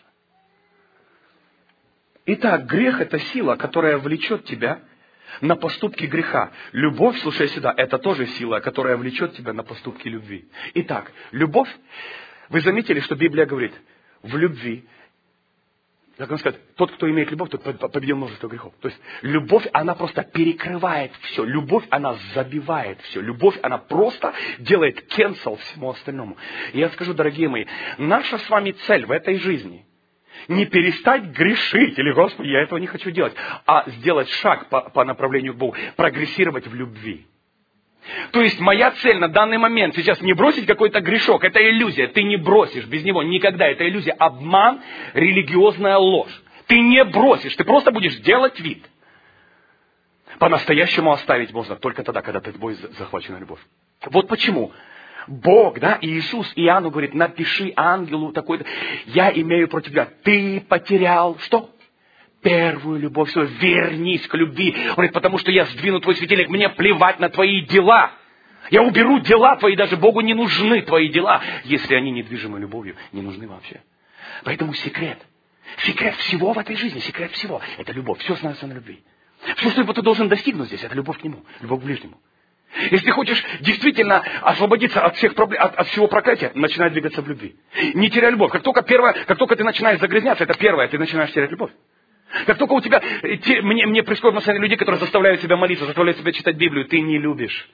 Итак, грех – это сила, которая влечет тебя на поступки греха. Любовь, слушай сюда, это тоже сила, которая влечет тебя на поступки любви. Итак, любовь, вы заметили, что Библия говорит, в любви, как он сказать, тот, кто имеет любовь, тот победил множество грехов. То есть, любовь, она просто перекрывает все. Любовь, она забивает все. Любовь, она просто делает cancel всему остальному. И я скажу, дорогие мои, наша с вами цель в этой жизни не перестать грешить, или, Господи, я этого не хочу делать, а сделать шаг по направлению к Богу, прогрессировать в любви. То есть моя цель на данный момент сейчас не бросить какой-то грешок. Это иллюзия. Ты не бросишь без него никогда. Это иллюзия. Обман, религиозная ложь. Ты не бросишь. Ты просто будешь делать вид. По-настоящему оставить можно только тогда, когда ты тобой захвачена любовь. Вот почему Бог, да, Иисус Иоанну говорит, напиши ангелу такой-то. Я имею против тебя. Ты потерял что? Первую любовь свою, вернись к любви. Он говорит, потому что я сдвину твой светильник, мне плевать на твои дела. Я уберу дела твои, даже Богу не нужны твои дела, если они недвижимы любовью, не нужны вообще. Поэтому секрет всего в этой жизни, секрет всего, это любовь. Все становится на любви. Все, что ты должен достигнуть здесь, это любовь к Нему, любовь к ближнему. Если ты хочешь действительно освободиться от всех проблем, от всего проклятия, начинай двигаться в любви. Не теряй любовь. Как только ты начинаешь загрязняться, это первое, ты начинаешь терять любовь. Как только у тебя, мне происходит на самом деле людей, которые заставляют себя молиться, заставляют себя читать Библию, ты не любишь.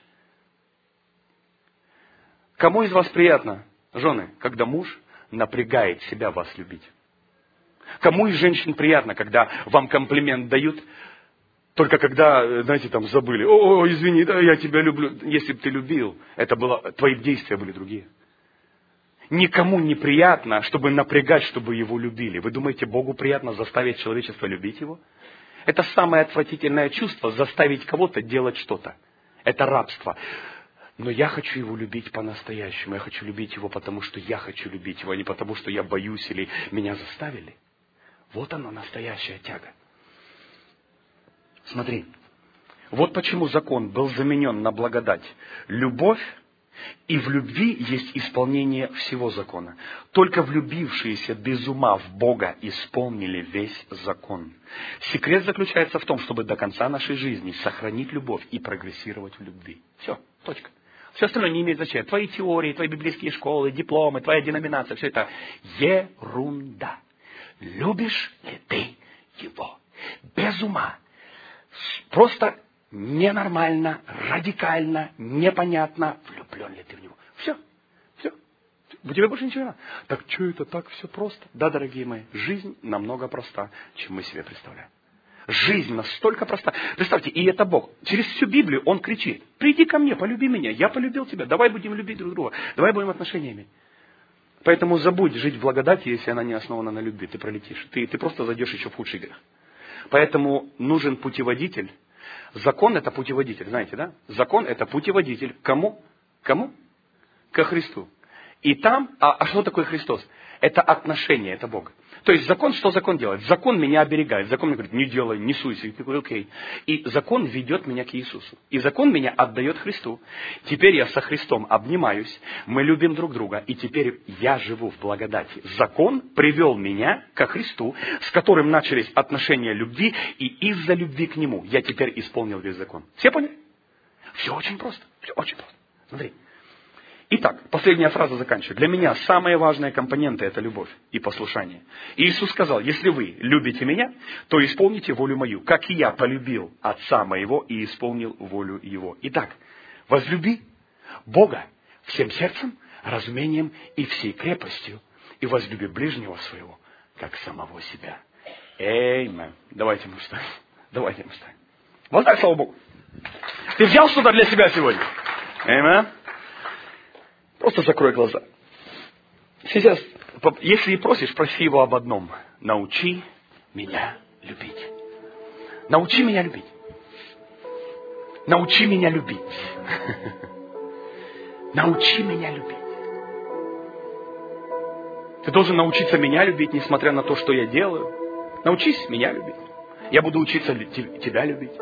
Кому из вас приятно, жены, когда муж напрягает себя вас любить? Кому из женщин приятно, когда вам комплимент дают, только когда, знаете, там забыли, извини, да, я тебя люблю. Если бы ты любил, твои действия были другие. Никому не приятно, чтобы напрягать, чтобы его любили. Вы думаете, Богу приятно заставить человечество любить его? Это самое отвратительное чувство, заставить кого-то делать что-то. Это рабство. Но я хочу его любить по-настоящему. Я хочу любить его, потому что я хочу любить его, а не потому, что я боюсь или меня заставили. Вот она, настоящая тяга. Смотри, вот почему закон был заменен на благодать. Любовь, и в любви есть исполнение всего закона. Только влюбившиеся без ума в Бога исполнили весь закон. Секрет заключается в том, чтобы до конца нашей жизни сохранить любовь и прогрессировать в любви. Все, точка. Все остальное не имеет значения. Твои теории, твои библейские школы, дипломы, твоя деноминация, все это ерунда. Любишь ли ты его? Без ума. Просто ненормально, радикально, непонятно, влюблен ли ты в него. Все. У тебя больше ничего не надо. Так что это так все просто? Да, дорогие мои, жизнь намного проста, чем мы себе представляем. Жизнь настолько проста. Представьте, и это Бог. Через всю Библию Он кричит: приди ко мне, полюби меня, я полюбил тебя, давай будем любить друг друга, давай будем отношения иметь. Поэтому забудь жить в благодати, если она не основана на любви, ты пролетишь. Ты просто зайдешь еще в худший грех. Поэтому нужен путеводитель. Закон – это путеводитель, знаете, да? Закон – это путеводитель. Кому? Ко Христу. И там, что такое Христос? Это отношение, это Бог. То есть закон, что закон делает? Закон меня оберегает. Закон мне говорит, не делай, не суйся. И ты говоришь, окей. И закон ведет меня к Иисусу. И закон меня отдает Христу. Теперь я со Христом обнимаюсь, мы любим друг друга, и теперь я живу в благодати. Закон привел меня ко Христу, с которым начались отношения любви, и из-за любви к Нему я теперь исполнил весь закон. Все поняли? Все очень просто. Все очень просто. Смотри. Итак, последняя фраза заканчиваю. Для меня самые важные компоненты – это любовь и послушание. И Иисус сказал, если вы любите меня, то исполните волю мою, как и я полюбил Отца моего и исполнил волю его. Итак, возлюби Бога всем сердцем, разумением и всей крепостью, и возлюби ближнего своего, как самого себя. Аминь. Давайте мы встанем. Давайте мы встанем. Вот так, слава Богу. Ты взял что-то для себя сегодня? Аминь. Просто закрой глаза. Сейчас, если и просишь, проси его об одном. Научи меня любить. Научи меня любить. Научи меня любить. Научи меня любить. Ты должен научиться меня любить, несмотря на то, что я делаю. Научись меня любить. Я буду учиться тебя любить.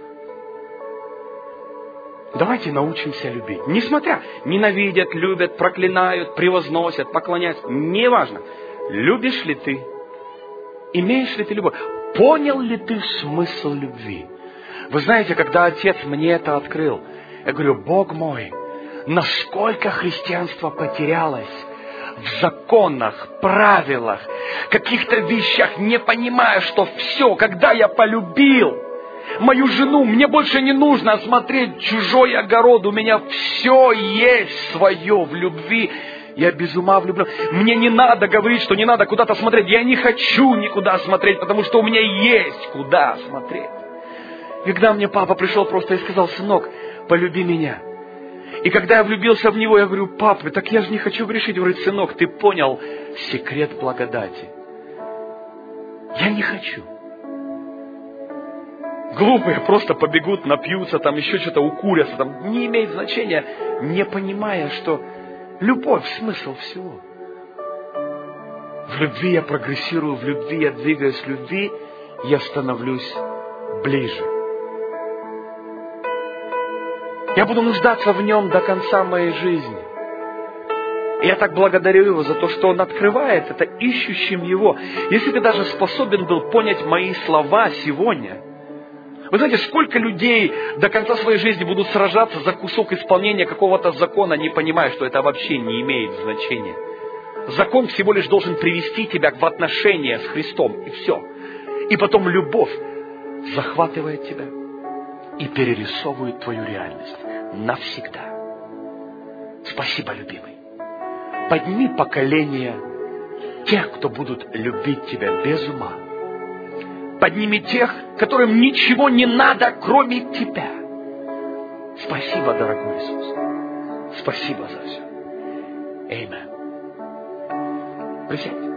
Давайте научимся любить. Несмотря, ненавидят, любят, проклинают, превозносят, поклоняются. Неважно. Любишь ли ты? Имеешь ли ты любовь? Понял ли ты смысл любви? Вы знаете, когда Отец мне это открыл, я говорю, Бог мой, насколько христианство потерялось в законах, правилах, каких-то вещах, не понимая, что все, когда я полюбил мою жену, мне больше не нужно осмотреть чужой огород, у меня все есть свое в любви. Я без ума влюблен. Мне не надо говорить, что не надо куда-то смотреть. Я не хочу никуда смотреть, потому что у меня есть куда смотреть. И когда мне папа пришел просто и сказал, сынок, полюби меня. И когда я влюбился в него, я говорю, папа, так я же не хочу грешить. Он говорит, сынок, ты понял секрет благодати. Я не хочу. Глупые просто побегут, напьются, там еще что-то укурятся, там не имеет значения, не понимая, что любовь – смысл всего. В любви я прогрессирую, в любви я двигаюсь, в любви я становлюсь ближе. Я буду нуждаться в нем до конца моей жизни. И я так благодарю его за то, что он открывает это ищущим его. Если ты даже способен был понять мои слова сегодня, вы знаете, сколько людей до конца своей жизни будут сражаться за кусок исполнения какого-то закона, не понимая, что это вообще не имеет значения. Закон всего лишь должен привести тебя в отношения с Христом, и все. И потом любовь захватывает тебя и перерисовывает твою реальность навсегда. Спасибо, любимый. Подними поколение тех, кто будут любить тебя без ума. Подними тех, которым ничего не надо, кроме тебя. Спасибо, дорогой Иисус. Спасибо за все. Аминь. Присядьте.